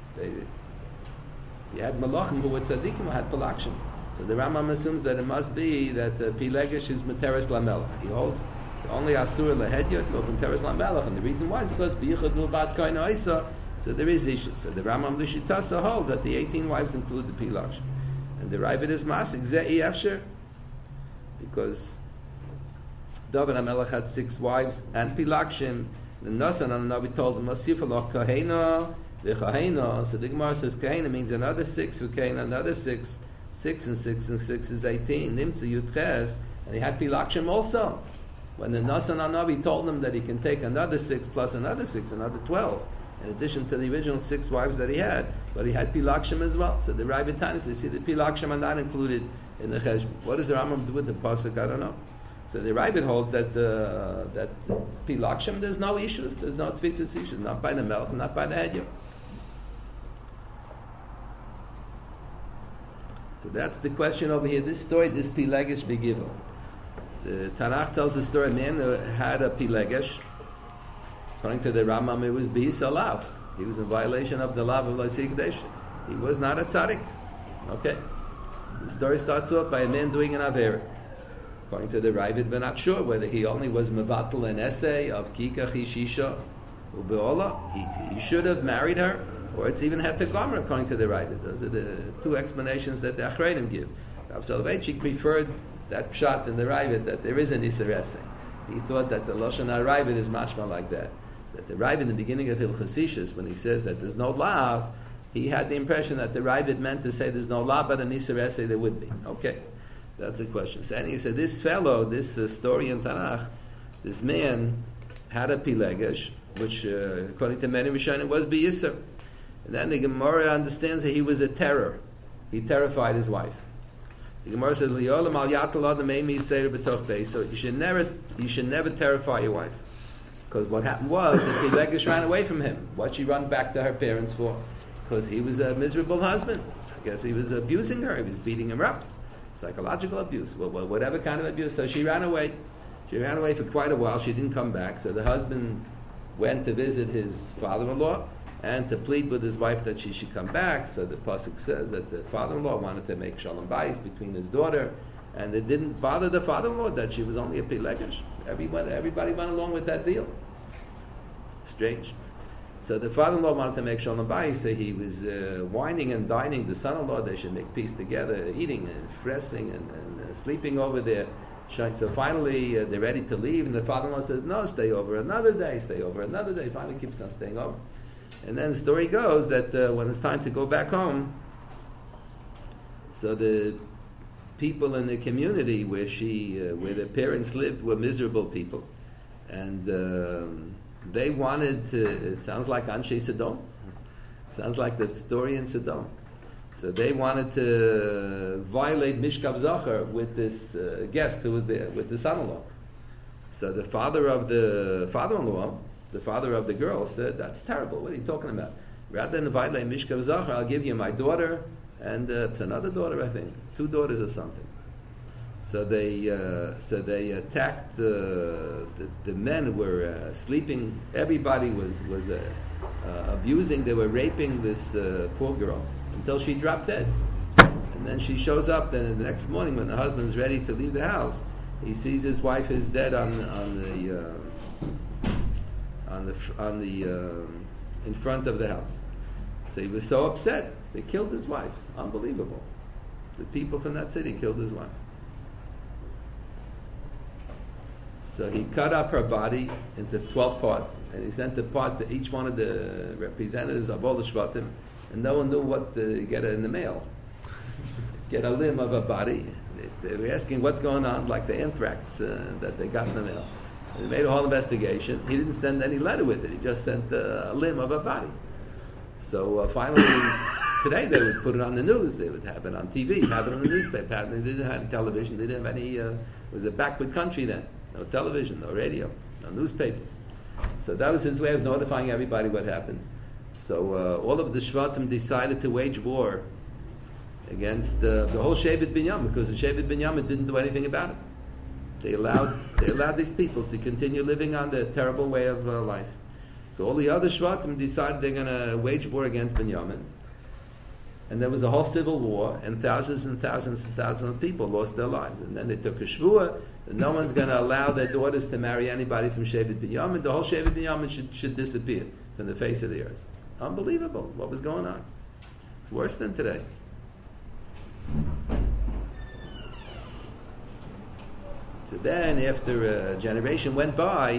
You had Malachim who were Tzadikim who had Pilakshim. So the Rambam assumes that it must be that Pilegish is Materis Lamelach. He holds only Asur Lehedyot or Materis Lamelach, and the reason why is because B'yichad Nubat Koin Oisa. So there is issue. So the Rambam L'Shitasa holds that the 18 wives include the Pilakshim. And the Ravid is Masik Ze'i Efsher, because David HaMelech had 6 wives and Pilakshim. The Nasan and the Navi told him, Masifalach Kahena, the Kahena. So the Gemara says Kahena means another 6 for Kahena, another 6. 6 and 6 and 6 is 18. Nimtza Yudches, and he had Pilakshim also. When the Nasan and Navi told him that he can take another 6 plus another 6, another 12. In addition to the original 6 wives that he had, but he had Pilakshim as well. So the Ravid Tanis, you see the Pilakshim are not included in the Cheshbon. What does the Rambam do with the Pasuk? I don't know. So the Ravid holds that that Pilakshim, there's no issues, there's no Tfisis issues, not by the Melch, not by the Hedyo. So that's the question over here. This story, this Pilegish Begiva. The Tanakh tells the story, a man who had a Pilegish. According to the Rambam, it was B'is Alav. He was in violation of the law of L'Asik Desh. He was not a tzaddik. Okay. The story starts off by a man doing an Aver. According to the Ravid, we're not sure whether he only was Mevatel an essay of Kika Chishisha Ubeola. He should have married her, or it's even Heter Gomer, according to the Ravid. Those are the 2 explanations that the Achreidim give. Rav Soloveitchik preferred that pshat in the Ravid, that there is an Isser essay. He thought that the Lashon HaRavid is mashma like that. That the Ravid in the beginning of Hilchos Ishus, when he says that there's no lav, he had the impression that the Ravid meant to say there's no lav, but an Isser essay there would be. Okay, that's the question. So, and he said, this fellow, this story in Tanakh, this man had a Pilegish, which according to many Rishonim was B'Yisr. And then the Gemara understands that he was a terror. He terrified his wife. The Gemara says, "Li'olam al yatal adam eimi yisera b'toch beis." So you should never terrify your wife, because what happened was that Pilegish ran away from him. What she run back to her parents for? Because he was a miserable husband. I guess he was abusing her. He was beating her up, psychological abuse, whatever kind of abuse. So she ran away. She ran away for quite a while. She didn't come back. So the husband went to visit his father-in-law and to plead with his wife that she should come back. So the pasuk says that the father-in-law wanted to make shalom bayis between his daughter, and it didn't bother the father-in-law that she was only a Pilegish. Everybody went along with that deal. Strange. So the father-in-law wanted to make shalom bayis, so he was whining and dining the son-in-law. They should make peace together, eating and resting and sleeping over there. So finally they're ready to leave, and the father-in-law says, no, stay over another day, stay over another day. Finally keeps on staying over. And then the story goes that when it's time to go back home, so the people in the community where the parents lived were miserable people, and they wanted to. It sounds like Anshe Sodom. Sounds like the story in Sodom. So they wanted to violate Mishkav Zachar with this guest who was there with the son-in-law. So the father of the father-in-law, the father of the girl, said, "That's terrible. What are you talking about? Rather than violate Mishkav Zachar, I'll give you my daughter and it's another daughter, I think, 2 daughters or something." So they attacked. The men were sleeping. Everybody was abusing. They were raping this poor girl until she dropped dead. And then she shows up. Then the next morning, when the husband's ready to leave the house, he sees his wife is dead on the in front of the house. So he was so upset. They killed his wife. Unbelievable. The people from that city killed his wife. So he cut up her body into 12 parts, and he sent a part to each one of the representatives of all the Shvatim, and no one knew what to get in the mail. Get a limb of a body. They were asking what's going on, like the anthrax that they got in the mail. They made a whole investigation. He didn't send any letter with it. He just sent a limb of a body. So finally, today they would put it on the news. They would have it on TV, have it on the newspaper. They didn't have television. They didn't have any. It was a backward country then. No television, no radio, no newspapers. So that was his way of notifying everybody what happened. So all of the Shvatim decided to wage war against the whole Shevet Binyamin, because the Shevet Binyamin didn't do anything about it. They allowed these people to continue living on the terrible way of life. So all the other Shvatim decided they're going to wage war against Binyamin. And there was a whole civil war, and thousands and thousands and thousands of people lost their lives. And then they took a shvuah that no one's going to allow their daughters to marry anybody from Shevet Binyamin. The whole Shevet Binyamin should disappear from the face of the earth. Unbelievable what was going on. It's worse than today. So then, after a generation went by,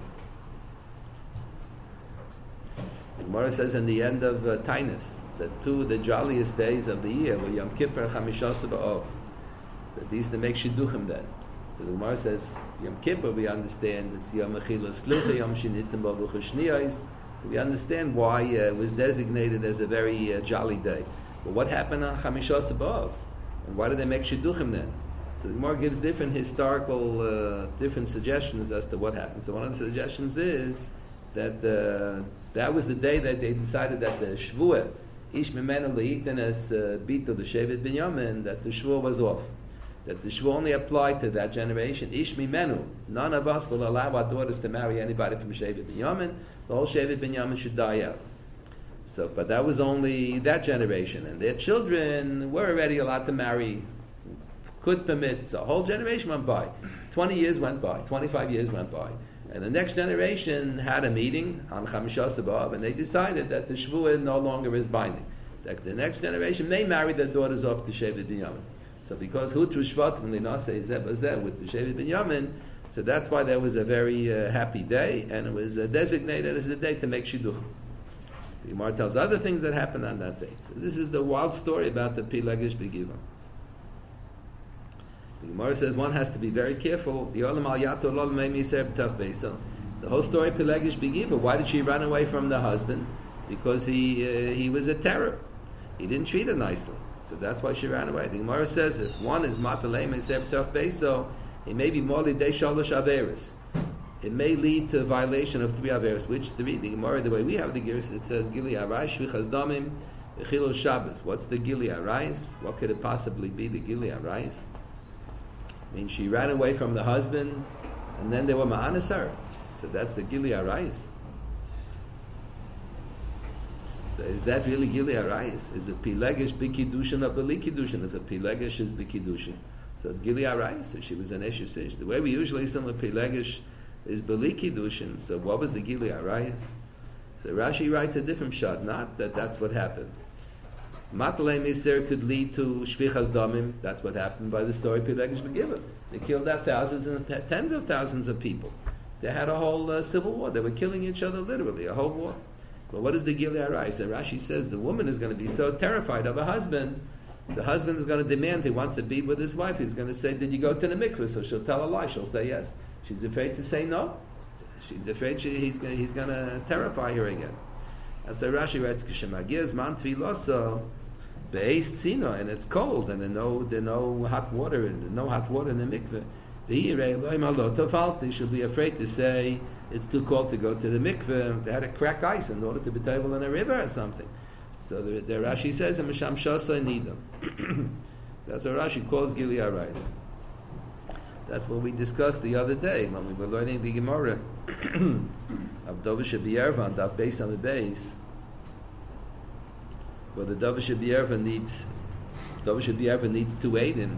the Gemara says in the end of Tainus, that two of the jolliest days of the year were Yom Kippur and Chamishas B'Av. That they used to make shidduchim then. So the Gemara says, Yom Kippur, we understand it's Yom Achilas Slicha, Yom Shinitim Baruch Shniyos. So we understand why it was designated as a very jolly day. But what happened on Chamishas B'Av? And why did they make shidduchim then? So the Gemara gives different historical, different suggestions as to what happened. So one of the suggestions is that that was the day that they decided that the Shvuah, Ish Mimenu Le'iten as Bito the Shevet Binyamin, that the Shvuah was off. That the Shvuah only applied to that generation. Ish Mimenu, none of us will allow our daughters to marry anybody from Shevet Binyamin. The whole Shevet Binyamin should die out. So, but that was only that generation, and their children were already allowed to marry, could permit. So a whole generation went by. 20 years went by, 25 years went by. And the next generation had a meeting on Chamishas B'Av, and they decided that the Shvuah no longer is binding. That the next generation, they married their daughters off to Shevet Binyamin. So because Hutru Shvatim Linaseh Zeh with the Shevet Binyamin, so that's why there was a very happy day, and it was designated as a day to make shidduch. The Gemara tells other things that happened on that day. So this is the wild story about the Pilegish Begiva. The Gemara says one has to be very careful. The whole story Pilegish Begiva. Why did she run away from the husband? Because he was a terror. He didn't treat her nicely. So that's why she ran away. The Gemara says if one is matalei meiseh b'tach beiso, it may be more lidei shalosh averis. It may lead to a violation of 3 averis. Which 3? The Gemara, the way we have the Geras, it says Gili Arais, Shvichas Damim, Chilul Shabbos. What's the Gili Arais? What could it possibly be, the Gili Arais? I mean, she ran away from the husband, and then they were ma'anas her. So that's the Gili Arais. So is that really Gili Arais? Is it Pilegish B'Kiddushin or B'li Kiddushin? If a Pilegish is B'Kiddushin, so it's Gili Arais. So she was an Eshusish. The way we usually say Pilegish is B'li Kiddushin. So what was the Gili Arais? So Rashi writes a different shot, not that that's what happened. Matalei Miser could lead to Shvichas Damim. That's what happened by the story Pilegish Begiva. They killed out thousands and tens of thousands of people. They had a whole civil war. They were killing each other literally, a whole war. But what is the Gili Arais? And Rashi says the woman is going to be so terrified of her husband. The husband is going to demand he wants to be with his wife. He's going to say, did you go to the mikveh? So she'll tell a lie. She'll say yes. She's afraid to say no. She's afraid he's going to terrify her again. And so Rashi writes, "K'shemagir man tfiloso be'eis tzino," and it's cold, and there's no hot water, and no hot water in the mikveh. She'll be afraid to say it's too cold to go to the mikveh. They had to crack ice in order to be table in a river or something. So the Rashi says, "Misham shasa nida." That's what Rashi calls Gili Arais. That's what we discussed the other day when we were learning the Gemara of Dovish B'Yervan, that base on the base, where the Dovish B'Yervan needs 2 Eidim.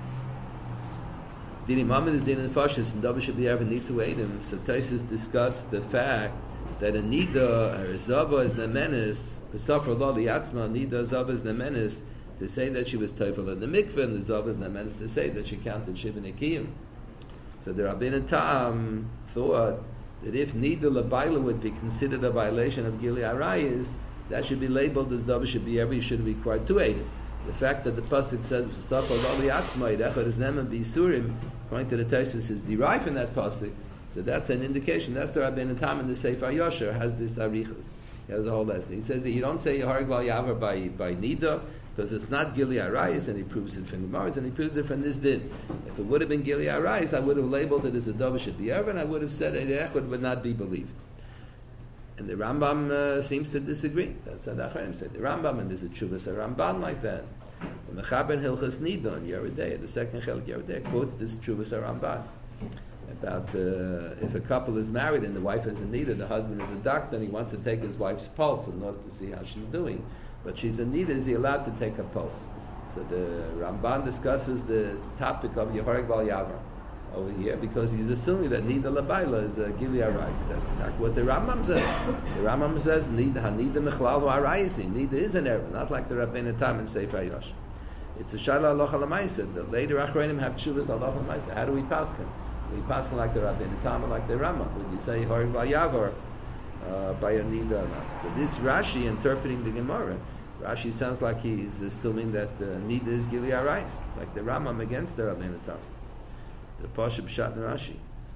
Din Imam is Din Nefashis, and Dovish B'Yervan need 2 Eidim. So Taisus discussed the fact that a Nida, or Zava is Nemenis, a Safra Lo Liatzma, Nida Zava is Nemenis, to say that she was teifel in the mikveh, and the Zava is Nemenis to say that she counted Shiva Nikiyim. So the Rabbeinu Tam thought that if Nida Labaila would be considered a violation of Gili Arayis, that should be labeled as Dava should be every should require 2 Eidim. The fact that the pasuk says Safra Lo Liatzma, Echad is Nemen B'Yisurim, according to the Taisus, is derived from that pasuk. So that's an indication. That's the Rabbeinu Tam in the Sefer Yosher has this arichus. He has a whole lesson. He says that you don't say Yehareg Val Yavar by Nida, because it's not Gili Arayis, and he proves it from Gemara, and he proves it from this din. If it would have been Gili Arayis, I would have labeled it as a Dovish B'Yervan, and I would have said that Echad would not be believed. And the Rambam seems to disagree. That's what Achronim said. The Rambam, and there's a Chuvas a Ramban like that. The Mechaber in Hilchas Nidon, Yoreh Deah, the second Chelik Yoreh Deah, quotes this Tshuvas Ramban about if a couple is married and the wife is in Nida, the husband is a doctor and he wants to take his wife's pulse in order to see how she's doing. But she's in Nida, is he allowed to take a pulse? So the Ramban discusses the topic of Yehorig Val Yavar over here because he's assuming that Nida Labaila is Gilead rights. That's not what the Rambam says. The Rambam says Nida Mechlal Ha'arayisi. Nida is an error, not like the Rabbeinu Tam and Sefer Yosh. It's a Shaila Aloha L'maisa. The later Achronim have Tshuvas Aloha L'maisa. How do we pass him? We pass like the Rabbeinu Tam and like the Rambam. Would you say Yehorig Val Yavar by a Nida or not? So this Rashi interpreting the Gemara, Rashi sounds like he's assuming that Nida is Gilead rights, like the Rambam against the Rabbeinu Tam. The Pasha Pshat and Rashi.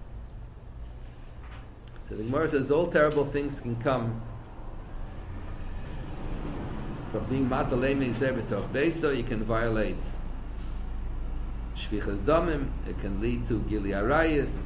So the Gemara says all terrible things can come from being Matalei Meiser B'toch Beiso. You can violate Shvichas Damim. It can lead to Gilead Rayis.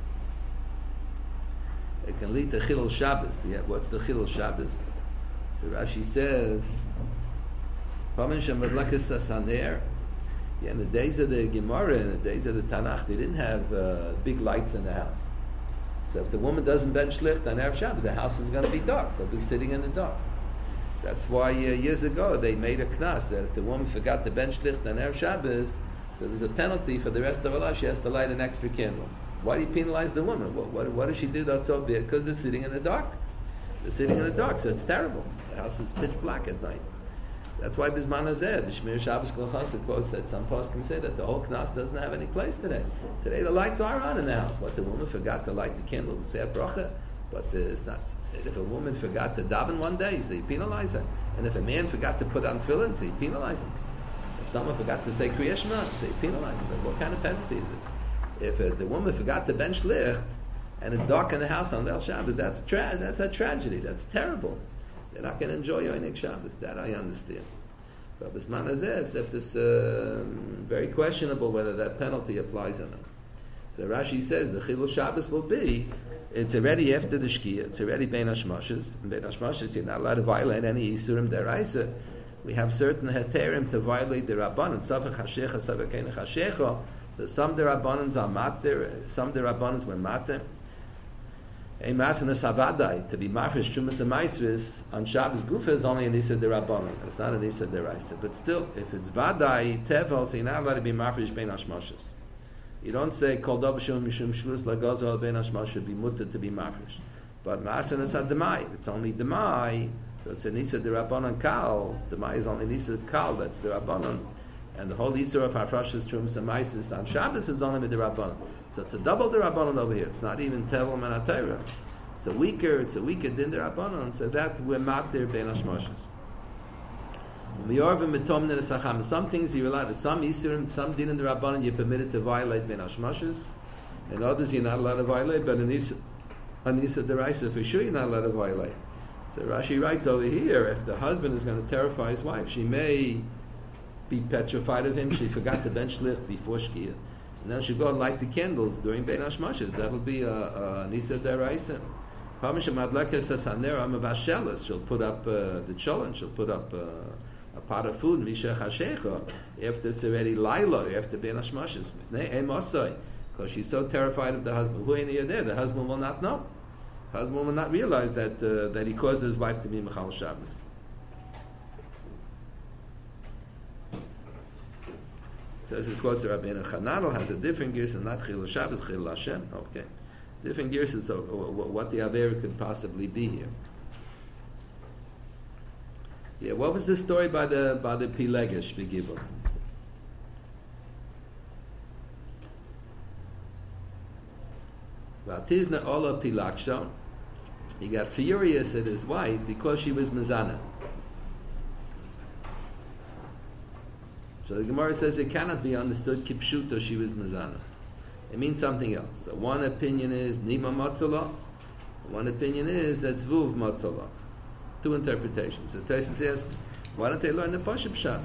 It can lead to Chilul Shabbos. Yeah, what's the Chilul Shabbos? The Rashi says, Pamin Shem Madlakas Sasaner. Yeah, in the days of the Gemara, in the days of the Tanakh, they didn't have big lights in the house. So if the woman doesn't bench licht on Erev Shabbos, the house is going to be dark. They'll be sitting in the dark. That's why years ago they made a knas that if the woman forgot to bench licht on Erev Shabbos, so there's a penalty for the rest of her life. She has to light an extra candle. Why do you penalize the woman? What does she do that's so big? Because they're sitting in the dark. They're sitting in the dark, so it's terrible. The house is pitch black at night. That's why Bisman Hazeh, the Shmir Shabbos Kol Chassid quotes that some poskim say that the whole knas doesn't have any place today. Today the lights are on in the house, but the woman forgot to light the candle to say a bracha. But it's not. If a woman forgot to daven one day, so you penalize her. And if a man forgot to put on tefillin, so you penalize him. If someone forgot to say Kriya Shema, so you penalize him. What kind of penalty is this? If the woman forgot to bench licht, and it's dark in the house on Leil Shabbos, that's a tragedy. That's terrible. They're not going to enjoy Yonik Shabbos. That I understand. But Bisman Hazeh, except it's very questionable whether that penalty applies or not. So Rashi says the Chilul Shabbos will be, it's already after the Shkia, it's already Bein HaShmashos. In Bein HaShmashos, you're not allowed to violate any Yisurim Deraisa. We have certain heterim to violate the Rabbanon. Tzavach Hashecha, Tzavach Kenech Hashecha. So some Derabbanans are matir, some Derabbanans were matir. A masanas havadai to be mafresh shumas and maisris on Shabbos Gufa is only an isa derabbanan. It's not an isa deraisa. But still, if it's vadai tevel, so you're not allowed to be mafresh bein hashmashas. You don't say kol davashum mishum shvus lagazol bein hashmash should be mutter to be mafresh. But masanas hademai, it's only demai, so it's an isa derabbanan kal. Demai is only an isa kal. That's derabbanan. And the whole Yisur of Hafrashas Trumas and Maisis on Shabbos is only with the Rabbanon. So it's a double the Rabbanon over here. It's not even Tevel and Atayra. It's a weaker din the Rabbanon. So that we're matir bein hashmashas. Some things you're allowed to, some Yisurim, some din in the Rabbanon you're permitted to violate bein hashmashas, and others you're not allowed to violate. But an Isa deraisa for sure you're not allowed to violate. So Rashi writes over here, if the husband is going to terrify his wife, she may be petrified of him. She forgot to bench lift before Shkia. And then she'll go and light the candles during Bein HaShmashas. That'll be a Nisa Deraisa. She'll put up the cholent, she'll put up a pot of food, Misha Chashecha, after it's already Laila, after Bein HaShmashas. Because she's so terrified of the husband. Who ain't there? The husband will not know. The husband will not realize that he caused his wife to be Mechal Shabbos. So as it quotes the Rabbeinu Chananel has a different gears and not Chilul Shabbos, Chilul Hashem. Okay, different gears is what the Avera could possibly be here. Yeah, what was the story by the Pilegesh Begibur? Vatizna Ola Pilaksha. He got furious at his wife because she was Mizana. So the Gemara says it cannot be understood kipshuto she was mezana. It means something else. So one opinion is nima matzala. One opinion is that zvuv matzala. Two interpretations. So Tosfos asks, why don't they learn the Pashup Pshat?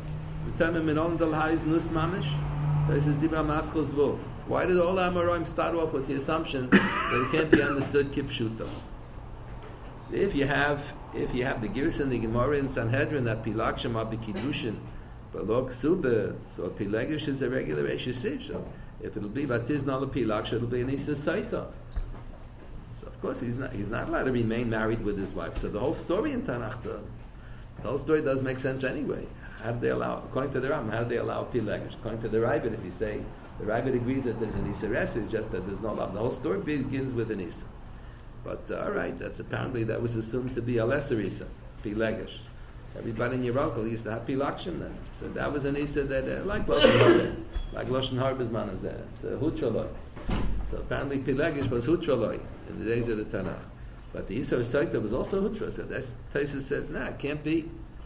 Why did all Amoraim start off with the assumption that it can't be understood kipshuto? So if you have the Girs in the Gemara in Sanhedrin that Pilak Shema b'Kiddushin But lo ksuba, so a pilegish is a regular Eishes. So if it'll be batizna lepilaksha, it'll be an Isa Saita. So of course he's not allowed to remain married with his wife. So the whole story in Tanakh, the whole story does make sense anyway. How do they allow, according to the Ram, how do they allow pilegish? According to the Ravid, if you say the Ravid agrees that there's an Isa res, it's just that there's no love. The whole story begins with an Isa. But all right, that was assumed to be a lesser Isa, pilegish. Everybody in your uncle used to have pilakshim then. So that was an Isa that, like Lashon Harbor, like Lashon Harbor's man is there. So hutraloi. So apparently pilegish was hutraloi in the days of the Tanakh. But the Isa Saita was also hutra. So that's Taisa says, nah, it can't be.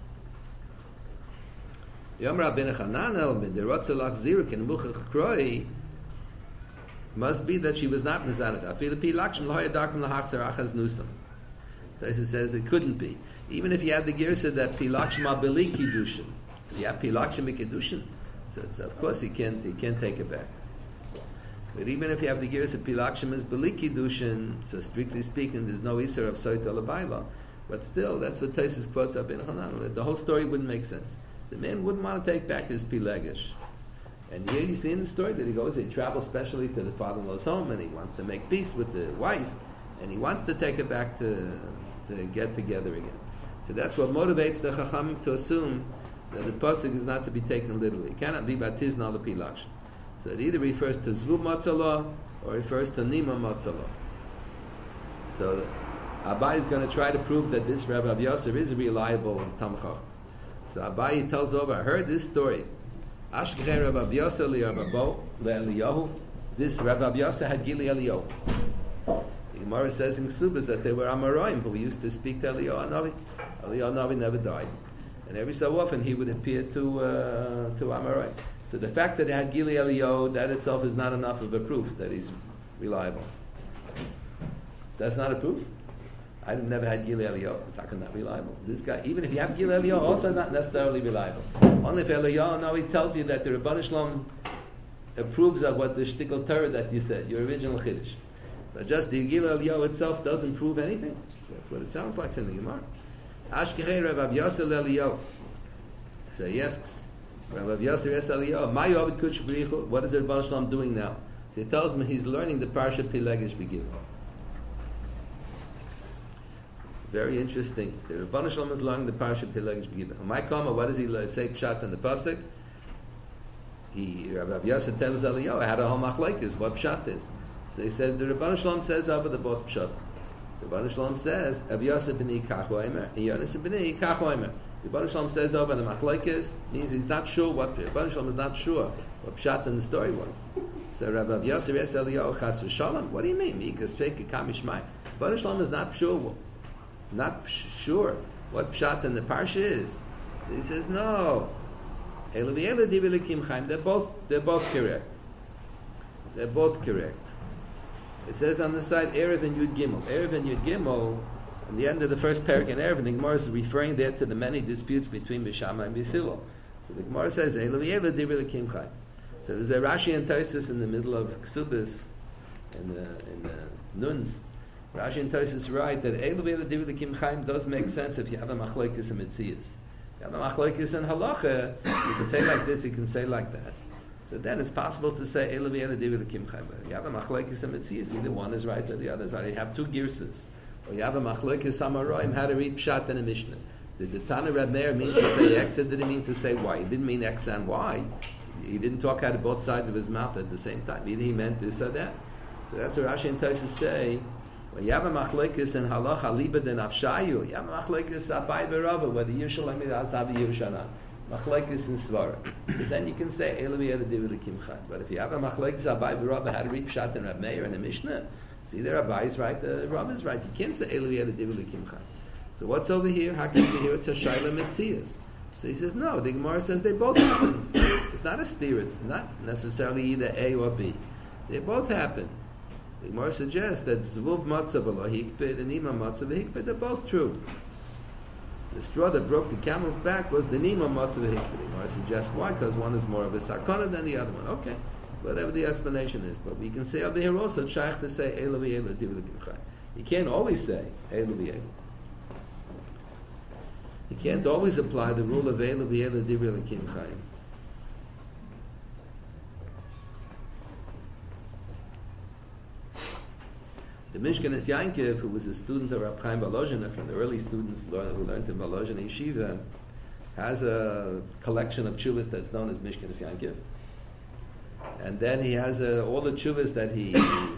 Yom Rabbeinu Chananel min derotzelach zirukin muchach kroi must be that she was not mizanet. Afilu pilakshim loya darkim lahachzer achaz nusam. Taisa says it couldn't be. Even if you had the girsa that pilakshim abeli kiddushin, if you have pilakshim kiddushin, so of course he can't take it back. But even if you have the girsa pilakshim is beli kiddushin, so strictly speaking, there's no iser of soita lebaila. But still, that's what Taisus quotes up in Hanan. The whole story wouldn't make sense. The man wouldn't want to take back his pilegish. And here you see in the story that he travels specially to the father-in-law's home, and he wants to make peace with the wife, and he wants to take it back to get together again. So that's what motivates the Chacham to assume that the pasuk is not to be taken literally. It cannot be batizna lepilaksha. So it either refers to zvub matzala or refers to nima matzala. So Abai is going to try to prove that this Rabbi Yosef is reliable Talmid Chacham. So Abai tells over, I heard this story. Ashkei Rabbi Yosef li Rabbi Eliyahu. This Rabbi Yosef had Gili Eliyahu. The Gemara says in Ksubas that they were Amoraim who used to speak to Eliyahu Hanavi. Eliyahu Hanavi never died, and every so often he would appear to Amoraim. So the fact that he had Gili Eliyahu, that itself is not enough of a proof that he's reliable. That's not a proof. I never had Gili Eliyahu. I'm talking not reliable. This guy, even if you have Gili Eliyahu, also not necessarily reliable. Only if Eliyahu Hanavi tells you that the Rebbeinu Shalom approves of what the shtickle Torah that you said, your original chiddush. But just the Gili Eliyahu itself doesn't prove anything. That's what it sounds like from the Gemara. Ashkei Rabbi Yosef Eliyahu. So he asks, Rabbi Yosef Eliyahu, Ma Yovid Kuch B'richu, what is the Rebbeinu Shalom doing now? So he tells me he's learning the Parsha Pilegish Begin. Very interesting. The Rebbeinu Shalom is learning the Parsha Pilegish Begin. My comma, what does he say pshat in the pasuk? Rabbi Yosef tells Eliyahu, I had a whole machlokes, what pshat is. So he says, the Rebbeinu Shalom says over the both pshat. The Rebbeinu Shalom says, Rabbi Yosef b'nei kachu omer, and Yonis b'nei kachu omer. The Rebbeinu Shalom says over the machlokes means he's not sure what, the Rebbeinu Shalom is not sure what pshat in the story was. So Rabbi Yosef asks Eliyahu, chas v'shalom, what do you mean? Because fake kamishmai. The Rebbeinu Shalom is not sure what pshat in the parsha is. So he says, no. They're both correct. They're both correct. It says on the side, Erev and Yud Gimel. Erev and Yud Gimel, in the end of the first parak in Erev, the Gemara is referring there to the many disputes between Bishama and Bishilo. So the Gemara says, so there's a Rashi and Taisus in the middle of Ksubis, in the Nuns. Rashi and Taisus write that does make sense if you have a machlokes and mitzias. You have a machlokes and halacha, you can say like this, you can say like that. So then it's possible to say Elu v'Elu Divi l'Kim Chaim. You have a machlokes and mitzias, either one is right or the other is right. You have two girsas. Or you have a machlokes Amoraim, how to read Pshat and a Mishnah. Did the Tana Reb Meir mean to say X or did he mean to say Y? He didn't mean X and Y. He didn't talk out of both sides of his mouth at the same time. Either he meant this or that. So that's what Rashi and Taisus say. When you have a machlokes and halacha liba den afshayu, you have a machlokes abai berava, whether Yerushalayim is asav Yerushalayim. Machlokes and svara. So then you can say Elu v'Elu Divi l'Kim Chaim. But if you have a machlokes abai berava, how to read Pshat and Reb Meir and a Mishnah, see there Abai is right, the Rav is right. You can't say Elu v'Elu Divi l'Kim Chaim. So what's over here? How can you hear it's a Shaila Metzias? So he says no. The Gemara says they both happened. It's not a steer. It's not necessarily either A or B. They both happen. The Gemara suggests that Zvuv Matzah v'lo Hikpid and Nima Matzah v'Hikpid, they're both true. The straw that broke the camel's back was the Nima Matzah v'Hikpid. The Gemara suggests why? Because one is more of a sakana than the other one. Okay, whatever the explanation is. But we can say over here also, it's shaykh to say Elu v'Elu Divi l'Kim Chaim. You can't always say Elu v'Elu. You can't always apply the rule of Eilu V'Eilu Dibri L'Kim Chaim. The Mishkanis Yankiv, who was a student of Rab Chaim Volozhin, from the early students who learned in Volozhin Yeshiva, has a collection of tshuvas that's known as Mishkanis Yankiv. And then he has all the tshuvas that he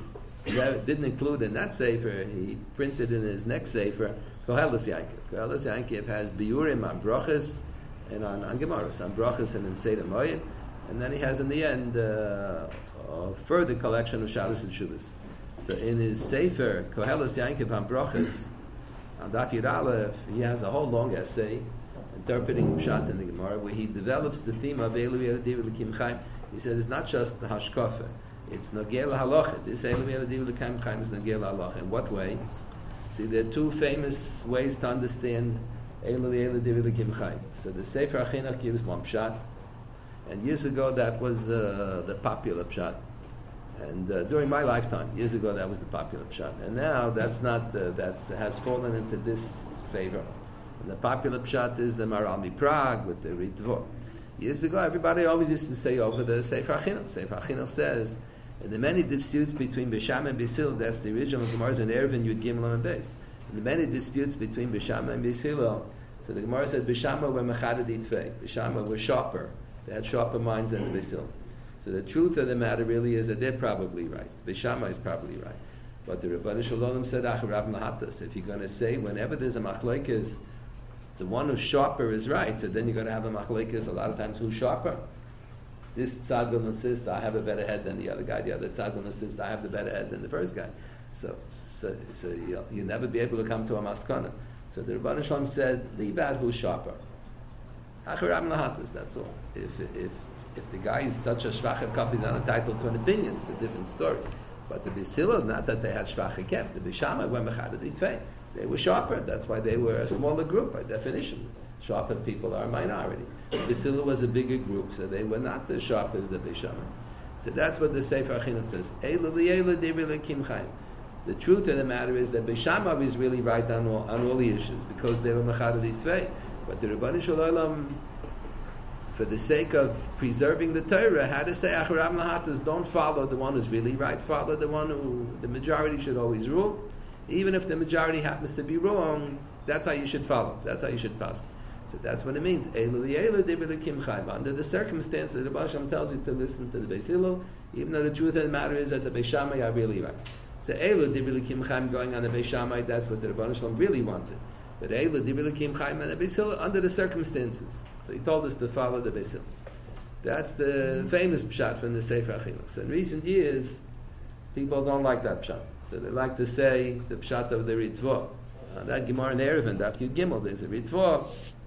didn't include in that sefer, he printed in his next sefer, Koheles Yankiv. Koheles Yankiv has biurim on brachas and on gemaras, on brachas and in Seder Moed. And then he has in the end a further collection of Shabbos and Shuvas. So in his sefer, Koheles Yankiv on brachas, on Daf Yud Aleph, he has a whole long essay interpreting Pshat in the Gemara, where he develops the theme of Eilu V'Eilu Dibri L'Kim Chaim. He says it's not just the hashkafa, it's Nogei L'Halacha. This Eilu V'Eilu Dibri L'Kim Chaim is Nogei L'Halacha. In what way? See, there are two famous ways to understand Eilu V'Eilu Dibri L'Kim Chaim. So the Sefer HaChinuch gives one Pshat, and years ago that was the popular Pshat. And during my lifetime, years ago, that was the popular Pshat. And now that's not, that has fallen into this favor. And the popular Pshat is the Maral MiPrague with the Ritvo. Years ago, everybody always used to say over the Sefer HaChinuch. Sefer HaChinuch says, in the many disputes between Bisham and Bisil, that's the original Gemara's in Erevin Yud Gimel and Beis. In the many disputes between Bisham and Bisil, so the Gemara said Bishama were Mechaded Itvei. Bishama were sharper. They had sharper minds than the Bisil. So the truth of the matter really is that they're probably right. Bishama is probably right. But the Rebbeinu Shalom said, Acharav Mahatas. If you're going to say, whenever there's a machlekes, the one who's sharper is right, so then you're going to have a machlekes a lot of times who's sharper. This tzad will insist, I have a better head than the other guy. The other tzad will insist, I have the better head than the first guy. So you'll never be able to come to a maskana. So the Rebbeinu Shalom said, leave out who's sharper. Acharav Mahatas, that's all. If the guy is such a shvachet kaf, he's not entitled to an opinion. It's a different story. But the Bisilah, not that they had shvachet kaf. The Bishama were mechaded itvei. They were sharper. That's why they were a smaller group by definition. Sharper people are a minority. The Bisilah was a bigger group, so they were not as sharp as the Bishama. So that's what the Sefer HaChinuch says. Eilu V'Eilu Dibri L'Kim Chaim. The truth of the matter is that Bishama is really right on all the issues because they were mechaded itvei. But the Rebbeinu Shalom, for the sake of preserving the Torah, had to say, Acharav Lahatas, don't follow the one who's really right, follow the one who the majority should always rule. Even if the majority happens to be wrong, that's how you should follow. That's how you should pass. So that's what it means. Eilu V'Eilu Dibri L'Kim Chaim. Under the circumstances, the Baal Shem tells you to listen to the Beis Hillel, even though the truth of the matter is that the Beis Shammai are really right. So Eilu Dibri L'Kim Chaim going on the Beis Shammai, that's what the Rebbeinu Shalom really wanted. But Eilu Dibri L'Kim Chaim and the Beis Hillel under the circumstances. So he told us to follow the Beis Hillel. That's the famous pshat from the Sefer HaChinuch. So in recent years, people don't like that pshat. So they like to say the pshat of the Ritva. That Gemara in Erevin, Daf Yud Gimel, there's a Ritva.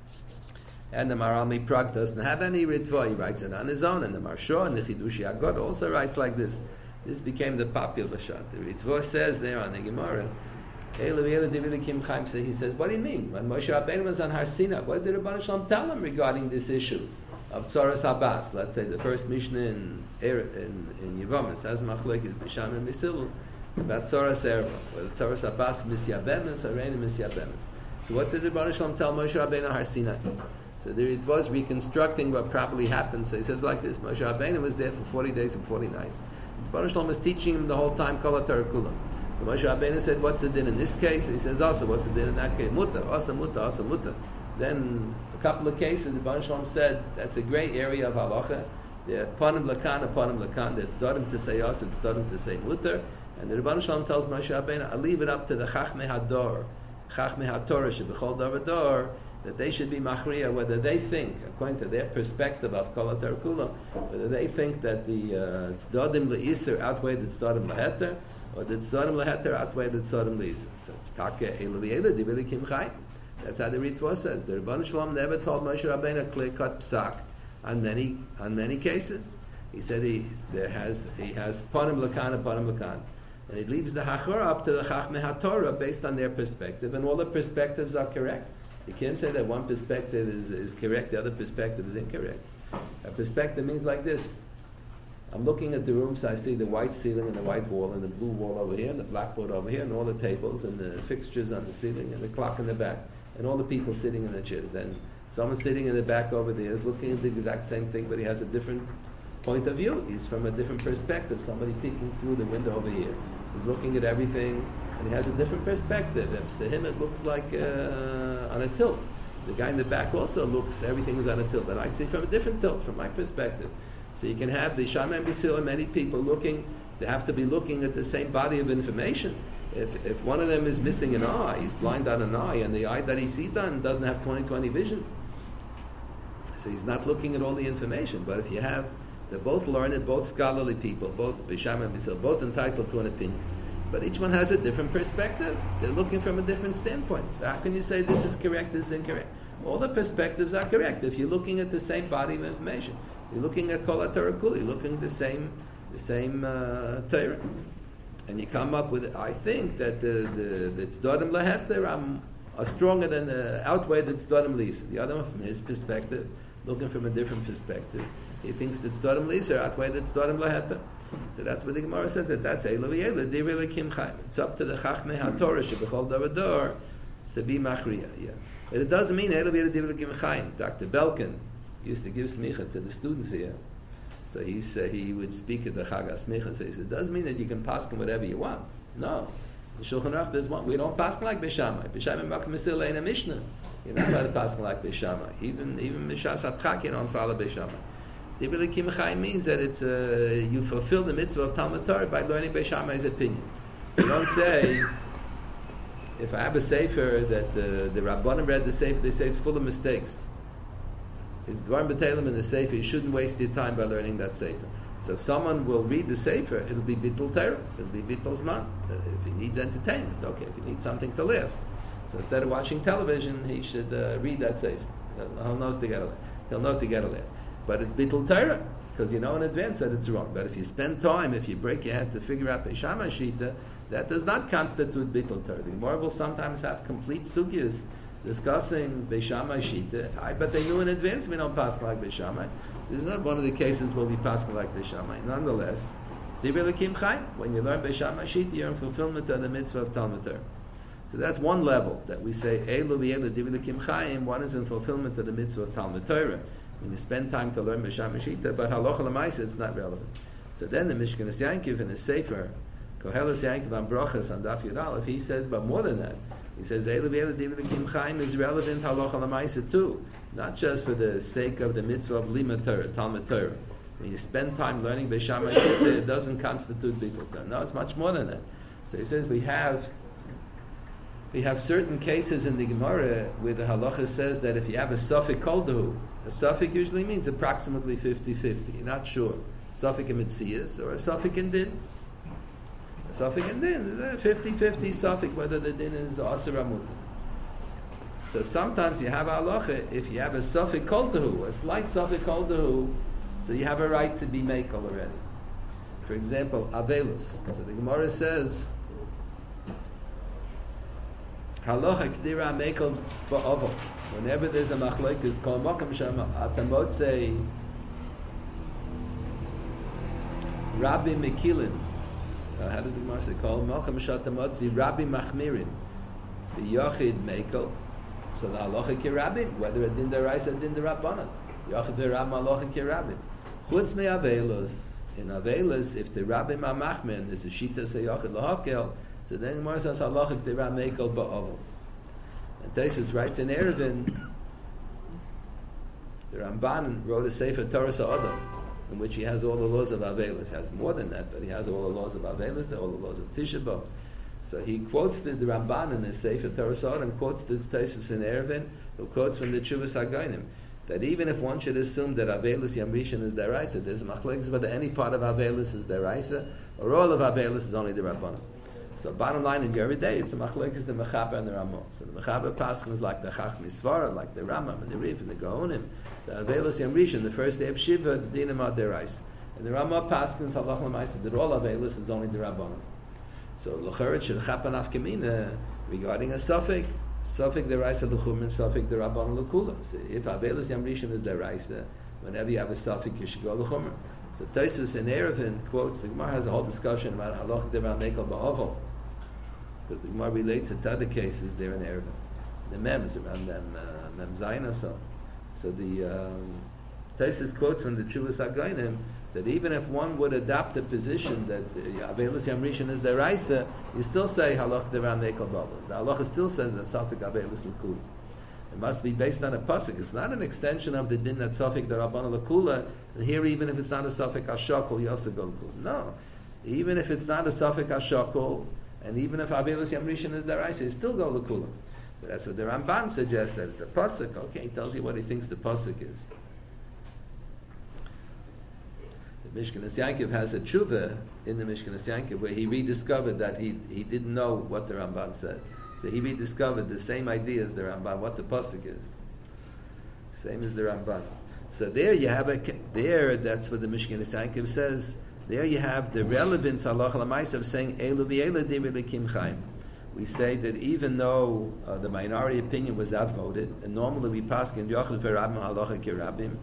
And the Maral MiPrague doesn't have any Ritva. He writes it on his own. And the Marsha and the Chidushi Agod also writes like this. This became the popular pshat. The Ritva says there on the Gemara, Eilu V'Eilu Dibri L'Kim Chaim. So he says, what do you mean? When Moshe Rabbeinu was on Har Sinai, what did Rebbeinu Shalom tell him regarding this issue of Tzoras Abbas? Let's say the first Mishnah in Yevamah says Machlokes Bisham and Bisil about Tzoras Erva, whether Tzoras Abbas Misyabemes or Reina Misyabemes. So what did Rebbeinu Shalom tell Moshe Rabbeinu on Har Sinai? So there it was reconstructing what probably happened. So he says like this: Moshe Rabbeinu was there for 40 days and 40 nights. Rebbeinu Shalom was teaching him the whole time Kol HaTorah Kula. So Moshe Rabbeinu said, what's the din in this case? And he says, also, what's the din in that case? Muta, asa muta, asa muta. Then a couple of cases, the Rebbeinu Shalom said, that's a gray area of halacha. They're panim lakan, they're starting to say asa, it's starting to say muta. And the Rebbeinu Shalom tells Moshe Rabbeinu, I leave it up to the Chachmei HaDor, Chachmei HaTorah, Shebechol Dor V'Dor, that they should be machriya, whether they think, according to their perspective of Kol HaTorah Kula, whether they think that the Tzdadim L'Iser outweigh the Tzdadim L'Heter, or the Tzodim L'Heter outweigh the Tzodim L'Iser. So it's Taka Eilu V'Eilu Dibri L'Kim Chaim. That's how the Ritva says. The Rebbeinu Shalom never told Moshe Rabbeinu a clear-cut psak on many cases. He said he has panim lakan and panim lakan. And it leaves the hachor up to the Chachmei HaTorah based on their perspective, and all the perspectives are correct. You can't say that one perspective is correct, the other perspective is incorrect. A perspective means like this. I'm looking at the room, so I see the white ceiling and the white wall and the blue wall over here and the blackboard over here and all the tables and the fixtures on the ceiling and the clock in the back. and all the people sitting in the chairs. Then someone sitting in the back over there is looking at the exact same thing, but he has a different point of view. He's from a different perspective. Somebody peeking through the window over here is looking at everything, and he has a different perspective. To him, it looks like on a tilt. The guy in the back also looks, everything is on a tilt, and I see from a different tilt, from my perspective. So you can have the Shammai and Basila, many people looking, they have to be looking at the same body of information. If one of them is missing an eye, he's blind on an eye, and the eye that he sees on doesn't have 20/20 vision, so he's not looking at all the information. But if you have, they're both learned, both scholarly people, both Bisham and Basila, both entitled to an opinion. But each one has a different perspective. They're looking from a different standpoint. So how can you say this is correct, this is incorrect? All the perspectives are correct. If you're looking at the same body of information, you're looking at Kol HaTorah Kula, you're looking at the same Torah, and you come up with. I think that the Tzdodim Laheter are stronger than outweigh the Tzdodim Lisa. The other one, from his perspective, looking from a different perspective, he thinks that Tzdodim Lisa outweigh the Tzdodim Laheter. So that's what the Gemara says, that that's Eilu v'Eilu, Divrei Lekim Chaim. It's up to the Chachmei HaTorah Shebechol Dor to be Machriya. Yeah. But it doesn't mean Eilu v'Eilu Divrei Lekim Chaim. Dr. Belkin used to give smicha to the students here. So he said he would speak at the Chag HaSmicha. So he said, it doesn't mean that you can paskin whatever you want. No. In Shulchan Aruch, there's one. We don't paskin like Beishamai. Beishamai Makom Misil ain't a Mishnah. You're not allowed to paskin like Beishamai. Even Mishas HaTchak, you don't follow Beishamai. Divrei Lekim Chaim means that it's you fulfill the mitzvah of Talmud Torah by learning Beishamai's opinion. You don't say, if I have a sefer that the Rabbanim read the sefer, they say it's full of mistakes. It's Dvar B'Teilim in the sefer. You shouldn't waste your time by learning that sefer. So if someone will read the sefer, it'll be Bittul Torah. It'll be Bittul Zman. If he needs entertainment, okay. If he needs something to laugh, so instead of watching television, he should read that sefer. He'll know to get a laugh. He'll know to get a laugh. But it's Bittul Torah, because you know in advance that it's wrong. But if you spend time, if you break your head to figure out Beishamai Shita, that does not constitute Bittul Torah. The Gemara will sometimes have complete sugyas discussing Beishamai Shita. But they knew in advance we don't pass like Beishamai. This is not one of the cases where we pass like Beishamai. Nonetheless, Divrei Lekim Chaim, when you learn Beishamai Shita, you're in fulfillment of the mitzvah of Talmud Torah. So that's one level that we say, Eilu v'Eilu Divrei Lekim Chaim, one is in fulfillment of the mitzvah of Talmud Torah. When you spend time to learn Beishamai Shita, but halacha l'maisa, it's not relevant. So then the Mishkanas Yankiv in his Sefer, Koheles Yankiv on Brachas on Daf Yud Aleph, he says, but more than that, he says, Eilu v'Eilu Divrei Lekim Chaim is relevant halacha l'maisa too, not just for the sake of the mitzvah of Limud Torah, Talmud Torah. When you spend time learning Beishamai Shita, it doesn't constitute Bittul Torah. No, it's much more than that. So he says we have certain cases in the Gemara where the halacha says that if you have a suffix koldahu, a suffix usually means approximately 50-50. You're not sure. Suffix in Metzias or a suffix in Din. A suffix in Din is a 50-50 suffix, whether the Din is Asur or Mutar. So sometimes you have a halacha, if you have a suffix koldahu, a slight suffix koldahu, so you have a right to be makel already. For example, Avelus. So the Gemara says, Halacha k'dira mekel ba'ovel. Whenever there's a machlokes, kol makom shem atamotzei Rabbi Mekilin. How does the Gemara say? Kol makom shatamotzei Rabbi Machmirin. The Yochid mekel. So the halacha kirabim, whether it din deraisa or din derabbanan. Yochid derab halacha kirabim. Chutz me avelus. In avelus, if the Rabbi Machmin is a shita say Yochid lahakel, so then Gemara says halacha k'dira mekel ba'ovel. And Tosfos writes in Eruvin, the Ramban wrote a Sefer Torah Sa'adam, in which he has all the laws of Avelus. He has more than that, but he has all the laws of Avelus, all the laws of Tisha B'Av. So he quotes the Ramban in his Sefer Torah Sa'adam, quotes this Tosfos in Eruvin, who quotes from the Tshuvas HaGonim, that even if one should assume that Avelus Yom Rishon is deraisa, there's machlokes whether any part of Avelus is deraisa, or all of Avelus is only the Rabbanan. So bottom line, in every day, it's a machlokes the Mechaber and the Ramah. So the Mechaber Paschim is like the Chachmei Svara, like the Rambam and the Rif and the Gaonim. The Avelus Yom Rishon, the first day of Shiva, the Dinim are deraisa. And the Ramah Paschim is halach l'maisa that all Avelus is only the Rabbanan. So l'cheret shel chapan afkamina regarding a suffix deraisa l'chum and suffix the Rabbanan l'kula. So if Avelus Yom Rishon is deraisa, whenever you have a suffix, you should go l'chum. So Tosfos in Eruvin quotes, the Gemara has a whole discussion about halacha k'dira mekel ba'ovel, because the Gemara relates it to other cases there in Eruvin. The mem is around mem zayin or so. So the Taisus quotes from the Chuvas Hagoyim that even if one would adopt the position that Avelis Yam Rishon is the Raisa, you still say halach devan nekal baba. The halacha still says that Safik Avelis L'Kula. It must be based on a pasuk. It's not an extension of the din that Safik the Rabbana L'Kula. And here, even if it's not a Safik Ashakol, you also go L'Kula. No, even if it's not a Safik Ashakol, and even if Avelis Yam Rishon is the Raisa, you still go L'Kula. That's what the Ramban suggests, that it's a pasuk. Okay, he tells you what he thinks the pasuk is. Mishkanas Yankov has a tshuva in the Mishkanas Yankov where he rediscovered that he didn't know what the Ramban said. So he rediscovered the same idea as the Ramban, what the pasuk is. Same as the Ramban. So there you have that's what the Mishkanas Yankov says. There you have the relevance halacha l'maisa of saying Elu v'Elu divrei Elokim Chaim. We say that even though the minority opinion was outvoted, and normally we pass in Yochel v'Rabbim halacha kirabim,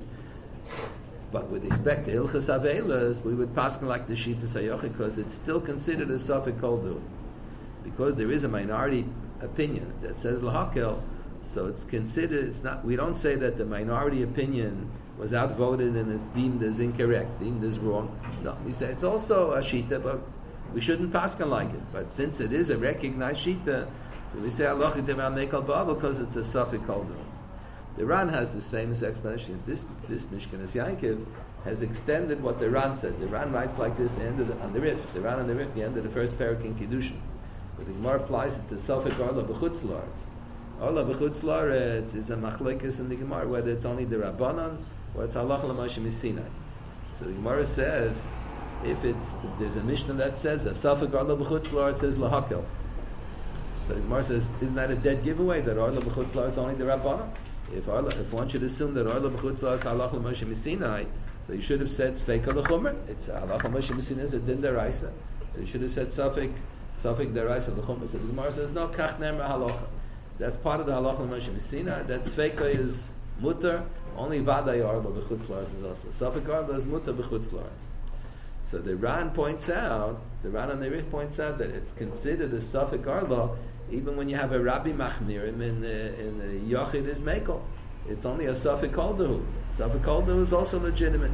but with respect to Ilchas Avelas, we would pass like the Shita Sayochik because it's still considered a Safek Koldu. Because there is a minority opinion that says Lahakel, so it's considered, it's not, we don't say that the minority opinion was outvoted and it's deemed as incorrect, deemed as wrong. No, we say it's also a Shita, but we shouldn't pass like it. But since it is a recognized Shita, so we say Halacha Devan Nekal Ba'ava because it's a Safek Koldu. The Ran has this famous explanation. This Mishkanas Yankov has extended what the Ran said. The Ran writes like this on the Rif. The Ran on the Rif, the end of the first parak in Kiddushin. But the Gemara applies it to Safek Arla B'chutz La'aretz. Arla B'chutz La'aretz is a machlekes in the Gemara, whether it's only the Rabbanan or it's Halacha L'Moshe Misinai. So the Gemara says, there's a Mishnah that says that Safek Arla B'chutz La'aretz says Lahakel. So the Gemara says, isn't that a dead giveaway that Arla B'chutz La'aretz is only the Rabbanan? If one should assume that Arla B'chutz La'aretz Halacha L'Moshe Misinai, so you should have said Sveika L'Chumer. It's Halacha L'Moshe Misinai is a din deraisa. So you should have said Safek deraisa L'Chumer. So the Gemara says no, Kach Nemer Halacha. That's part of the Halacha L'Moshe Misinai. That Sveika is mutter. Only Vaday Arla B'chutz La'aretz is also. Safek Arla is mutter B'chutz La'aretz. So the Ran points out, the Ran on the Rif points out that it's considered a Safek Arla even when you have a Rabbi Machmirim in the Yochid is Mekel. It's only a Safek Koldahu. Safek Koldahu is also legitimate.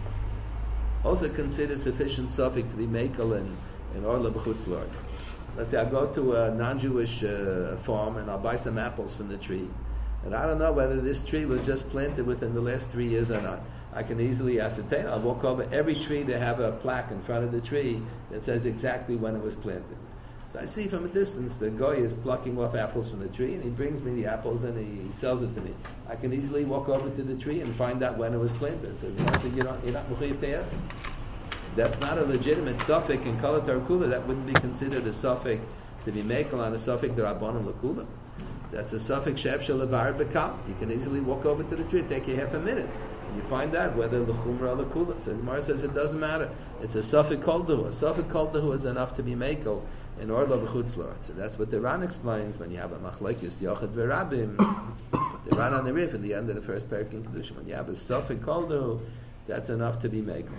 Also considered sufficient Safek to be Mekel in Orla B'chutz La'aretz. Let's say I go to a non-Jewish farm and I'll buy some apples from the tree. And I don't know whether this tree was just planted within the last 3 years or not. I can easily ascertain. I'll walk over every tree. They have a plaque in front of the tree that says exactly when it was planted. So I see from a distance the guy is plucking off apples from the tree and he brings me the apples and he sells it to me. I can easily walk over to the tree and find out when it was planted. So you're not mechuyev to ask. That's not a legitimate suffix in Kala Tarakula. That wouldn't be considered a suffix to be mekel on a suffix D'Rabbanan L'Kula. That's a suffix Shevshel Levar Bekal. You can easily walk over to the tree, take you half a minute, and you find out whether L'Chumra or L'Kula. So the Gemara says it doesn't matter. It's a suffix Koldahu. A suffix Koldahu is enough to be mekel in Orla B'chutz La'aretz. So that's what the Ran explains when you have a machlekes Yochid v'Rabbim. The Ran on the Rif in the end of the first parak in Kedushin. When you have a suffix Koldahu, that's enough to be mekel.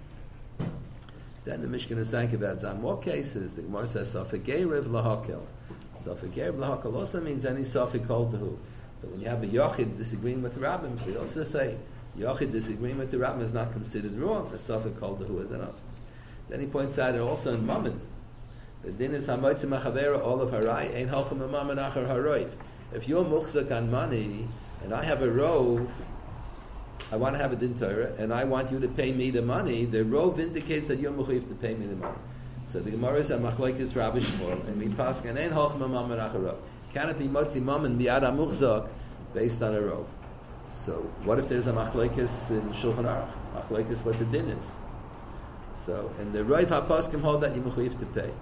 Then the Mishkanas Yankov adds on more cases. The Gemara says Safek Erev Lahakel. Safek Erev Lahakel also means any Safek Koldahu. So when you have a Yochid disagreeing with Rabbim, so you also say Yochid disagreeing with the Rabbim is not considered wrong. The Safek Koldahu is enough. Then he points out that also in Mammon, the din is Hamoitzi Machavera all of Harai ain't Halchim Mammon Achar Haroif. If you're muchzak on money and I have a rove, I want to have a din Torah, and I want you to pay me the money, the rove indicates that you're mechuyev to pay me the money. So the Gemara is a machlekes Rabbi Shmuel, and we pass and ein halchim mammon acharov. Can it be motzi mammon mi'ad muchzak based on a rove? So what if there's a machlekes in Shulchan Aruch? Machlekes what the din is. So and the rove haposkim hold that you're mechuyev to pay.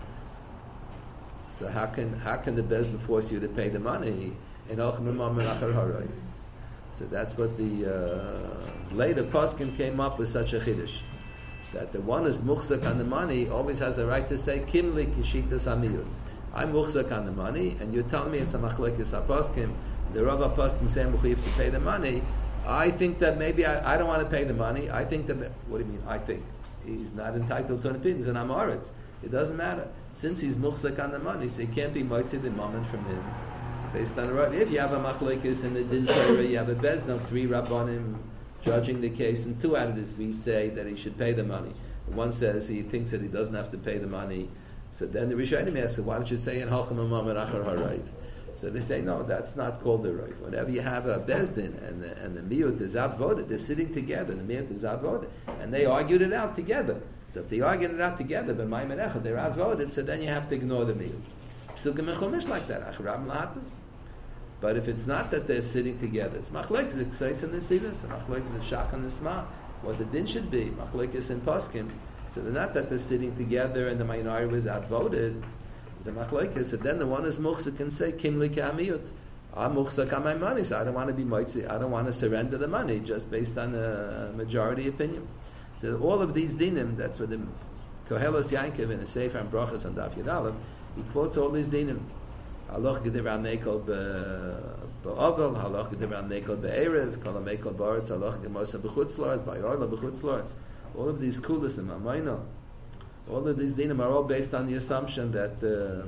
So how can the Bezdin force you to pay the money? Ein halchim mammon acharov. So that's what the later poskim came up with such a chiddush, that the one is muchzak on the money always has a right to say kimli kishita samiyud. I'm muchzak on the money, and you're telling me it's a machlekes haposkim. The Rav poskim say I'm mechuyev to pay the money. I think that maybe I don't want to pay the money. I think that what do you mean? I think he's not entitled to an opinion. He's an amoritz. It doesn't matter since he's muchzak on the money, so he can't be moitzi the moment from him. Based on the Rav. If you have a machlekes in the Din Torah, you have a Bezdin of 3 Rabbanim judging the case, and 2 out of the 3 say that he should pay the money. One says he thinks that he doesn't have to pay the money. So then the Rishonim ask, why don't you say in Halchim Amam Achar HaRav? So they say, no, that's not called a Rav. Whenever you have a Bezdin and the Miyut is outvoted, they're sitting together, the Miyut is outvoted, and they argued it out together. So if they argued it out together, but Ma'im Echad, they're outvoted, so then you have to ignore the Miyut. Sugim and Chumash like that, Achrab Lahatas. But if it's not that they're sitting together, it's Machlekes, the Ksais and the Sivas, Machlekes, the Shach and the Sma, what the Din should be, Machlekes and Poskim. So they're not that they're sitting together and the minority was outvoted. It's a machlokes. So then the one is muchzik can say kim li k'amiyut. I'm muchzik on my money, so I don't want to be moitzi. I don't want to surrender the money just based on a majority opinion. So all of these dinim, that's what the Koheles Yankiv in the Sefer and Brachas on Daf Yud Aleph, he quotes all these dinim. Haloch gediv amekel be'ovel, haloch gediv amekel be'erev, kol amekel ba'aretz, haloch gemosa b'chutz la'aretz, ba'yorla b'chutz la'aretz. All of these kulas and mamayno, all of these dinim are all based on the assumption that that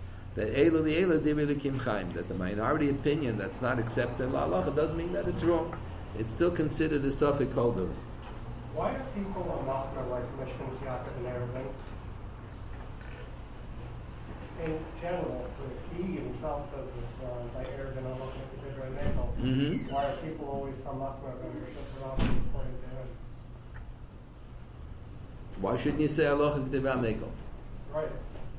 the minority opinion that's not accepted la halacha doesn't mean that it's wrong. It's still considered a suffix holder. Why are people on Machmer like Mishkan Siakov and Erevin? In general, if he himself says it's by Erevin on Machmer, why are people always on Machmer and Mishkan according to him? Why shouldn't you say halacha k'divra mekel? Right.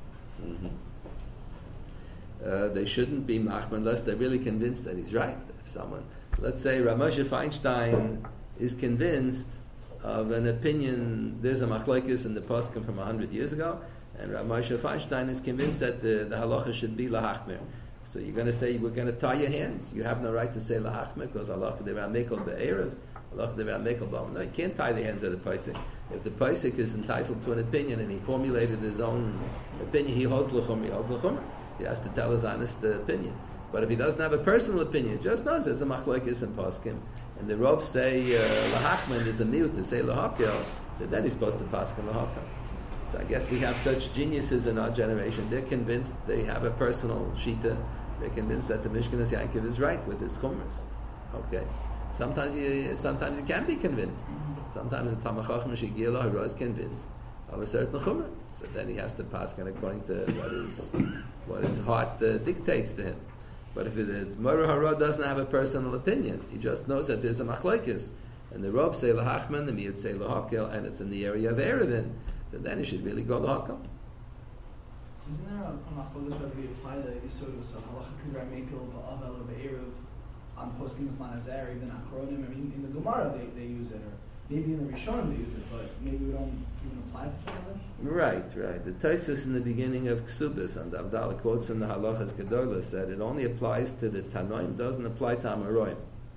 They shouldn't be machmer unless they're really convinced that he's right. If someone, let's say Rav Moshe Feinstein is convinced of an opinion, there's a machlekes in the poskim from 100 years ago, and Rav Moshe Feinstein is convinced that the halacha should be lahachmer. So you're going to say, we're going to tie your hands. You have no right to say lahachmer because halacha k'divra mekel be'erev. No, you can't tie the hands of the Paisik. If the Paisik is entitled to an opinion and he formulated his own opinion, he holds l'chumra. He has to tell his honest opinion. But if he doesn't have a personal opinion, he just knows there's a machlokes in poskim, and the Rav say lahachman is a miut to say lahakel, so then he's supposed to paskin lahakel. So I guess we have such geniuses in our generation. They're convinced, they have a personal shita. They're convinced that the Mishkanas Yankov is right with his chumras. Okay. Sometimes you can be convinced. Sometimes the Talmid Chacham Shigiyah is convinced of a certain chumrah. So then he has to pass according to what his heart dictates to him. But if the Mora Hara doesn't have a personal opinion, he just knows that there's a machlokes, and the Rav say lahachman, the Miyut say lahakel, and it's in the area of Erevin, so then he should really go lahakel. Isn't there a machlokes where we apply the Yisod of halacha k'divra mekel ba'avel or be'erev on poskim zman even achronim? I mean, in the Gemara they use it, or maybe in the Rishonim they use it, but maybe we don't even apply it to it. Right. The Tosfos in the beginning of Ksubis and Avdala quotes in the Halachas Gedolos that it only applies to the Tanoim, doesn't apply to Amoraim.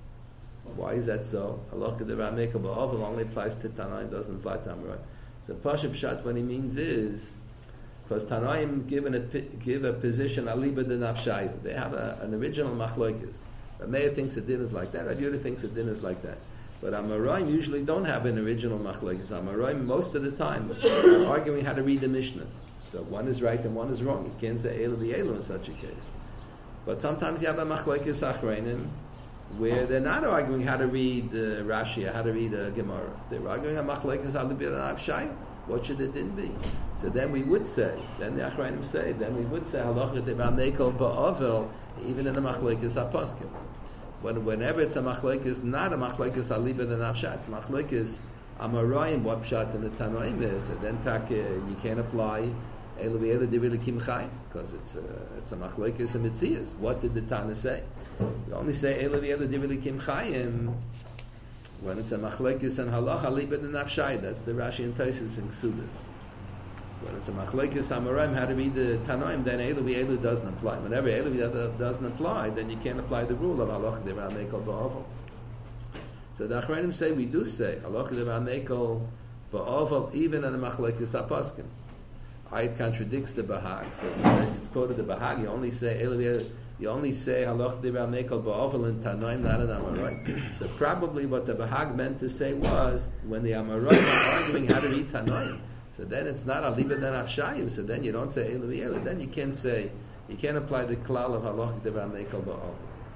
Why is that so? Halacha k'divra mekel ba'avel only applies to Tanoim, doesn't apply to Amoraim. So Pashup Pshat, what he means is, because Tanoim give a position aliba de nafshayu. They have an original machlokes. Meir thinks the din is like that. Rabbi Yehuda thinks the din is like that. But Amoraim usually don't have an original machlokes. Amoraim most of the time are arguing how to read the Mishnah. So one is right and one is wrong. You can't say Elu v'Elu in such a case. But sometimes you have a machlokes achreinim where they're not arguing how to read Rashi or how to read Gemara. They're arguing a machlokes alibir and avshayim. What should the din be? So then we would say, then the achreinim say, halacha k'divra mekel ba'avel, even in the machlokes haposkim. But whenever it's a machlokes, not a machlokes aliba the nafshat, it's machlokes amarayim, what pshat in the tanoim is, and then you can't apply elu v'elu divili kim chayim, because it's a machlokes and mitzias. What did the Tana say? You only say elu v'elu divili kim chayim when it's a machlokes and halacha aliba the nafshat. That's the Rashi and Tosfos in Ksubis. When it's a machlokes amarayim, how to read the tanoim, then elu doesn't apply. Whenever elu doesn't apply, then you can't apply the rule of halacha k'divra mekel ba'avel. So the achreinim say we do say halacha k'divra mekel ba'avel even in a machlokes haposkim. It contradicts the Bahag. So this is quoted the Bahag. You only say halacha k'divra mekel ba'avel in tanoim, not in amarayim. So probably what the Bahag meant to say was when the amarayim are arguing how to read tanoim. So then it's not aliba then afshayu. So then you don't say elu v'elu. Then you can't say You can't apply the klal of halachic devar mekel ba'al.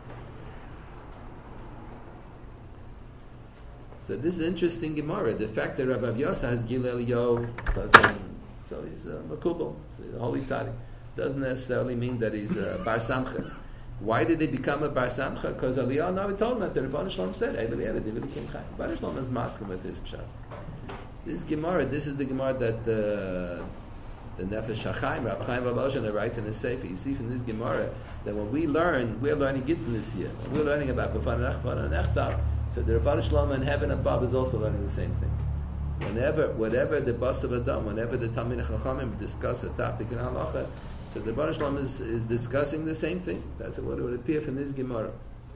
So this is interesting Gemara. The fact that Rabbi Yosef has Gilel Yo doesn't, so he's a makubal, so he's a holy tzaddik, doesn't necessarily mean that he's a bar samcha. Why did he become a bar samcha? Because Eliyahu Navi told him that the Rebbeinu Shalom said, Rebbeinu Shalom is masculine with his pshat. This Gemara, this is the Gemara that the Nefesh HaChaim, Rabbi Chaim Volozhin writes in his Sefer. You see from this Gemara that when we learn, we're learning Gittin this year. We're learning about B'fan Echvan and Echtav. So the Rebbeinu Shalom in heaven above is also learning the same thing. Whatever the Bas of Adam, whenever the Talmid Chachamim discuss a topic in halacha, so the Rebbeinu Shalom is discussing the same thing. That's what it would appear from this Gemara.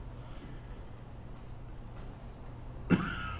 So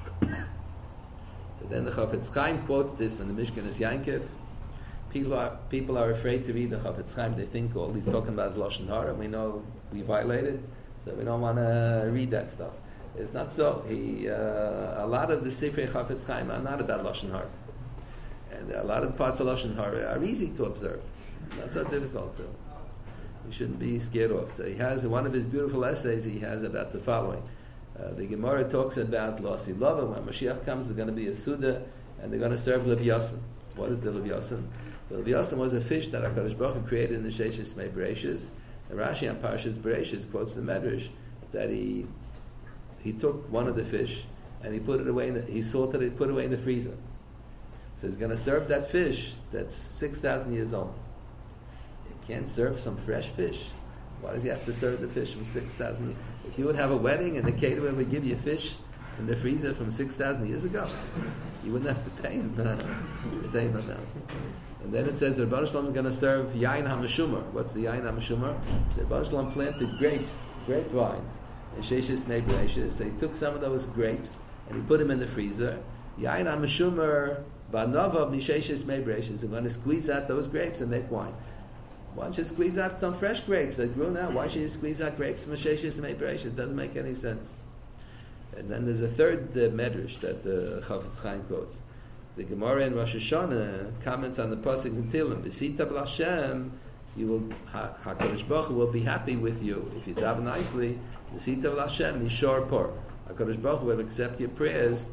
then the Chafetz Chaim quotes this from the Mishkanas Yankiv. People are afraid to read the Chafetz Chaim. They think all he's talking about is Lashon Hara, and we know we violated, so we don't want to read that stuff. It's not so. A lot of the Sifrei Chafetz Chaim are not about Lashon Hara, and a lot of the parts of Lashon Hara are easy to observe. Not so difficult to. You shouldn't be scared of. So he has one of his beautiful essays. He has about the following. The Gemara talks about Lasi Lava. When Mashiach comes, there's going to be a Suda, and they're going to serve Lev Yasin. What is the Lev Yasin? The Lev Yasin was a fish that HaKadosh Baruch Hu created in the Sheshes Mei Bereshis. And Rashi on Parshas Bereshis quotes the Medrash that he took one of the fish and he put it away. He salted it, put it away in the freezer. So he's going to serve that fish that's 6,000 years old. You can't serve some fresh fish. Why does he have to serve the fish from 6,000 years? If you would have a wedding and the caterer would give you fish in the freezer from 6,000 years ago, you wouldn't have to pay him. It's the same amount. And then it says the Rebbeinu Shalom is going to serve Yain HaMeshumar. What's the Yain HaMeshumar? The Rebbeinu Shalom planted grapevines in Sheshes Mei Bereshis. So he took some of those grapes and he put them in the freezer. Yain HaMeshumar Ba'navav Misheshes Mei Bereshis. I'm going to squeeze out those grapes and make wine. Why don't you squeeze out some fresh grapes that grew now? Why should you squeeze out grapes from Sheshes Mei Bereshis? It doesn't make any sense. And then there's a third medrash that the Chafetz Chaim quotes. The Gemara in Rosh Hashanah comments on the pasuk in Tehillim. V'sitav l'Hashem, HaKadosh Baruch Hu will be happy with you if you daven nicely. V'sitav l'Hashem nishor por. HaKadosh Baruch Hu will accept your prayers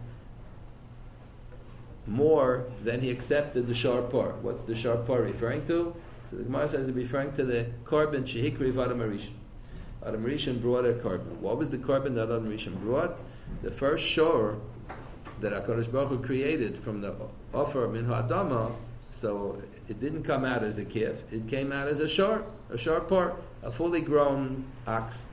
more than he accepted the shor por. What's the shor por referring to? So the Gemara says it's referring to the korban shehikri of Adam Harishon. Adam Harishon brought a korban. What was the korban that Adam Harishon brought? The first shor that HaKadosh Baruch Hu created from the offer min ha'adama, so it didn't come out as a kif, it came out as a shor por, a fully grown ox.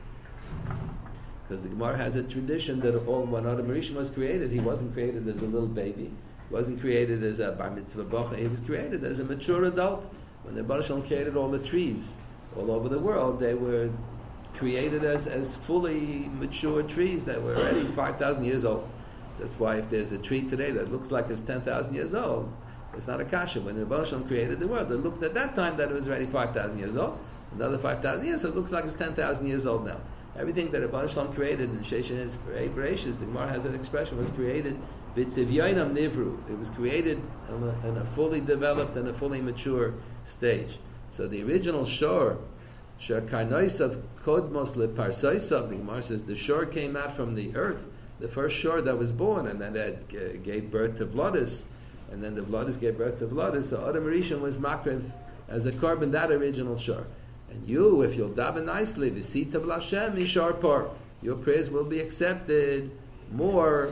Because the Gemara has a tradition that when Adam Harishon was created, he wasn't created as a little baby, he wasn't created as a bar mitzvah bacha, he was created as a mature adult. When the Baruch Shalom created all the trees all over the world, they were created as fully mature trees that were already 5,000 years old. That's why if there's a tree today that looks like it's 10,000 years old, it's not a kasha. When the Rebbeinu Shalom created the world, it looked at that time that it was already 5,000 years old. Another 5,000 years, so it looks like it's 10,000 years old now. Everything that Rebbeinu Shalom created in Sheshes Mei Bereshis, the Gemara has an expression, was created b'tzivyoinam nivru. It was created in a fully developed and a fully mature stage. So the original shor, shor karnoisav kodmos leparsoisav, the Gemara says the shor came out from the earth, the first shor that was born, and then that gave birth to Vlodis, and then the Vlodis gave birth to Vlodis. So Adam Rishon was makriv as a korban, that original shor. And you, if you'll daven nicely, v'sitav l'Hashem yishar por, your prayers will be accepted more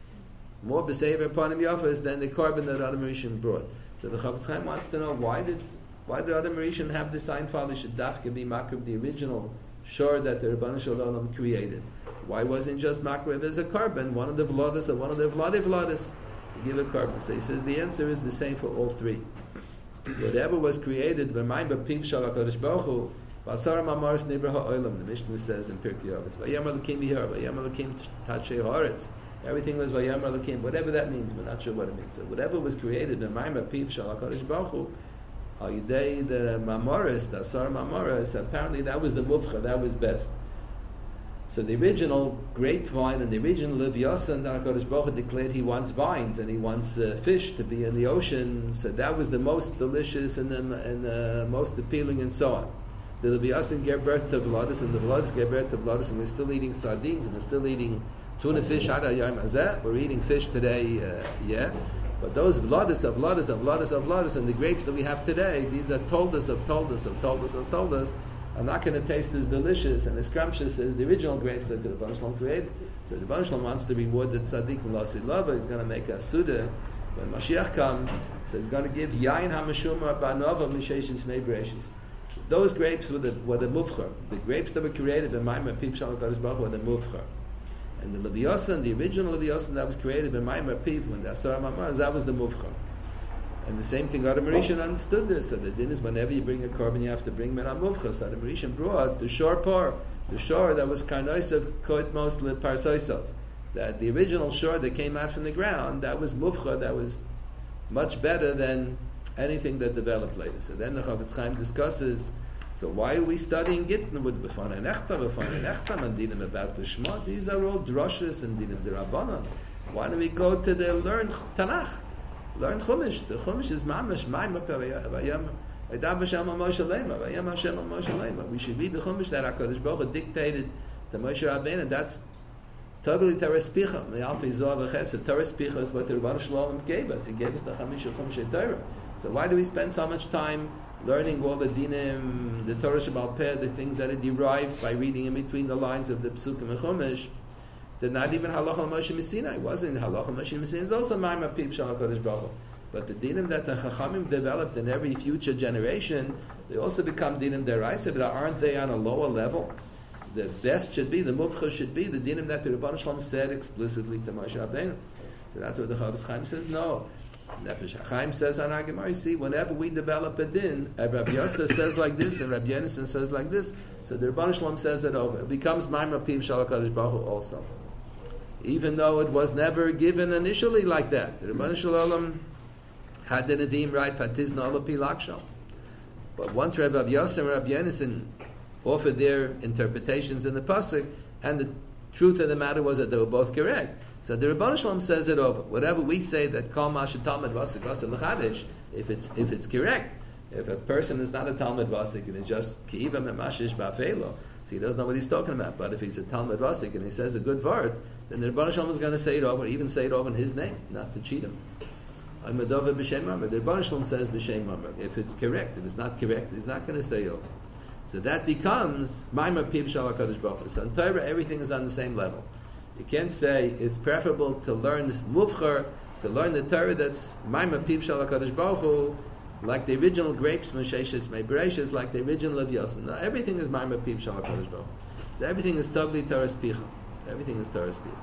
b'sever panim yafas than the korban that Adam Rishon brought. So the Chafetz Chaim wants to know why did Adam Rishon have the sign father should dafka be makriv the original shor that the Rebbeinu Shalom created? Why wasn't just makriv as a korban, one of the vlodis or one of the vlodis? You give a korban. So he says the answer is the same for all three. Whatever was created, v'mayim b'piv shel HaKadosh Baruch Hu, v'asar ma'amaris nivra ha'olam. The Mishnah says in Pirkei Avos, v'yamar l'kim b'hir, v'yamar l'kim tachei haaretz. Everything was v'yamar l'kim. Whatever that means, we're not sure what it means. So whatever was created, v'mayim b'piv shel HaKadosh Baruch Hu, al yidei the ma'amaris, the asar ma'amaris. Apparently that was the mufcha, that was best. So the original grapevine and the original Lev Yasin, HaKadosh Baruch Hu declared he wants vines and he wants fish to be in the ocean. So that was the most delicious and the most appealing and so on. the Leviathan gave birth to Vladis, and the Vladis gave birth to Vladis, and we're still eating sardines, and we're still eating tuna fish. We're eating fish today, But those Vladis, and the grapes that we have today, these are told us, are not going to taste as delicious and as scrumptious as the original grapes that the Rebbeinu Shalom created. So the Rebbeinu Shalom wants to reward the tzaddik and Lasi Lava. He's going to make a Suda when Mashiach comes. So he's going to give Yain HaMeshumar Banova Misheshis Mei Bereshis. Those grapes were the Muvchar. The grapes that were created by Maimar Pip Shalom Kadosh Baruch Hu were the Muvchar. And the Leviathan, the original Leviathan that was created by Maimar Pip, when the Asar Mamaz, that was the Muvchar. And the same thing, Adam Rishon understood this. So the din is whenever you bring a korban, you have to bring Menam Muvcha. So Adam Rishon brought the shor par, the shor that was Karnoisav Koitmos Le Parsoisav. That the original shor that came out from the ground, that was Muvcha, that was much better than anything that developed later. So then the Chafetz Chaim discusses, so why are we studying Gittin with B'fanei Nechtam and dinim about the Shema? These are all drushes and dinim d'Rabbanan. Why don't we go to the learn Tanakh? Learn Chumash. The Chumash is mamash vayam Hashem Moshe Leima. We should read the Chumash that HaKadosh Baruch Hu dictated to Moshe Rabbeinu. That's totally Torah's Picha. The Alpha Yizor V'Chesed. Torah's Picha is what the Rebbeinu Shalom gave us. He gave us the Chumash Torah. So why do we spend so much time learning all the dinim, the Torah Shabbal Peh, the things that are derived by reading in between the lines of the Psukim and Chumash? They're not even Halacha Moshe Messina. It wasn't Halacha Moshe Messina. It's also Maimar Pip Shalom Kadosh Baruch Hu. But the dinim that the Chachamim developed in every future generation, they also become dinim deraisa, but aren't they on a lower level? The best should be, the muvcha should be, the dinim that the Rebbeinu Shalom said explicitly to Moshe Rabbeinu. So that's what the Chafetz Chaim says. No. Nefesh HaChaim says on our Gemara, see, whenever we develop a din, Rabbi Yosef says like this, and Rabbi Yonasan says like this, so the Rebbeinu Shalom says it over. It becomes Maimar Pip Shalom Kadosh Baruch Hu also. Even though it was never given initially like that. The Rebbeinu Shalom had the Nadim right, Fatizna Olapi Lakshal. But once Rabbi Yosef and Rabbi Yonasan offered their interpretations in the Pasuk, and the truth of the matter was that they were both correct. So the Rebbeinu Shalom says it over. Whatever we say that Kol Masha Talmud Vasik Vasik L'Chadish, if it's correct, if a person is not a Talmud Vasik and it's just Ki'iva Memashish Ba'afelo, so he doesn't know what he's talking about. But if he's a Talmud Vasik and he says a good word, then the Rebbeinu Shalom is going to say it over, even say it over in his name, not to cheat him. I'm a Dova B'Shem Mamre. The Rebbeinu Shalom says B'Shem Mamre. If it's correct, if it's not correct, he's not going to say over. So that becomes Maimar Pib Shal HaKadosh Baruch Hu. So in Torah, everything is on the same level. You can't say it's preferable to learn this Muvchar, to learn the Torah that's Maimar Pib Shal HaKadosh Baruch Hu, like the original grapes, Mesheshes, Mebereshis, like the original of Yosin. No, everything is Maimar Pib Shal HaKadosh Baruch Hu. So everything is totally Torah's Picha. Everything is Torah's Picha.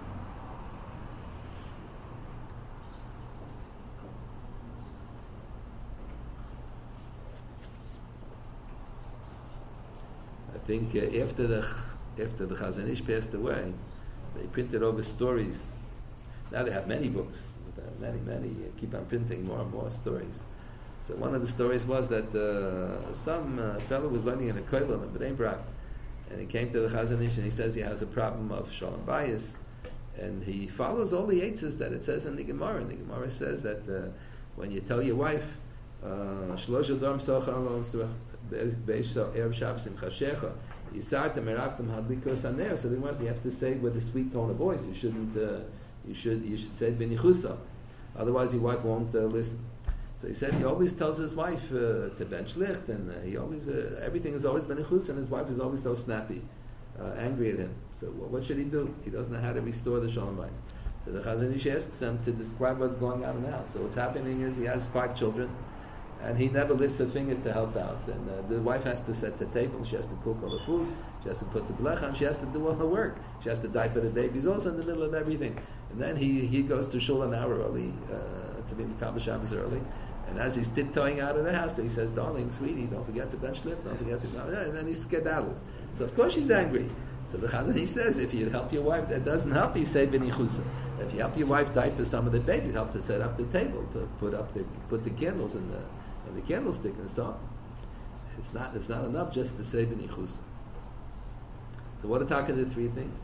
I think after the Chazon Ish passed away, they printed over stories. Now they have many books, many keep on printing more and more stories. So one of the stories was that some fellow was learning in a kollel in Bnei Brak, and he came to the Chazon Ish and he says he has a problem of shalom bayis, and he follows all the eitzes that it says in the Gemara. And the Gemara says that when you tell your wife, Shlosh Adom Sochar Erev Shabbos Im Chashecha, Yisartem Eravtem Hadlikos Aner. So the Gemara says you have to say it with a sweet tone of voice. You shouldn't. You should say it b'nichusa. Otherwise, your wife won't listen. So he said he always tells his wife to ben shlicht, and he always everything has always been b'nichusa, and his wife is always so snappy, angry at him. So what should he do? He doesn't know how to restore the shalom bayis. So the Chazon Ish asks them to describe what's going on now. So what's happening is he has 5 children, and he never lifts a finger to help out. And the wife has to set the table, she has to cook all the food, she has to put the blech on, she has to do all the work. She has to diaper the babies, also in the middle of everything. And then he goes to shul an hour early, to be Makabel Shabbos early. And as he's tiptoeing out of the house, he says, darling, sweetie, don't forget the ben shlicht, don't forget the... And then he skedaddles. So of course she's angry. So the Chazon Ish says, if you help your wife, that doesn't help you say b'nichusa. If you help your wife diaper some of the babies, help to set up the table, put the candles in the candlestick and so on. It's not enough just to say b'nichusa. So what are talking the 3 things?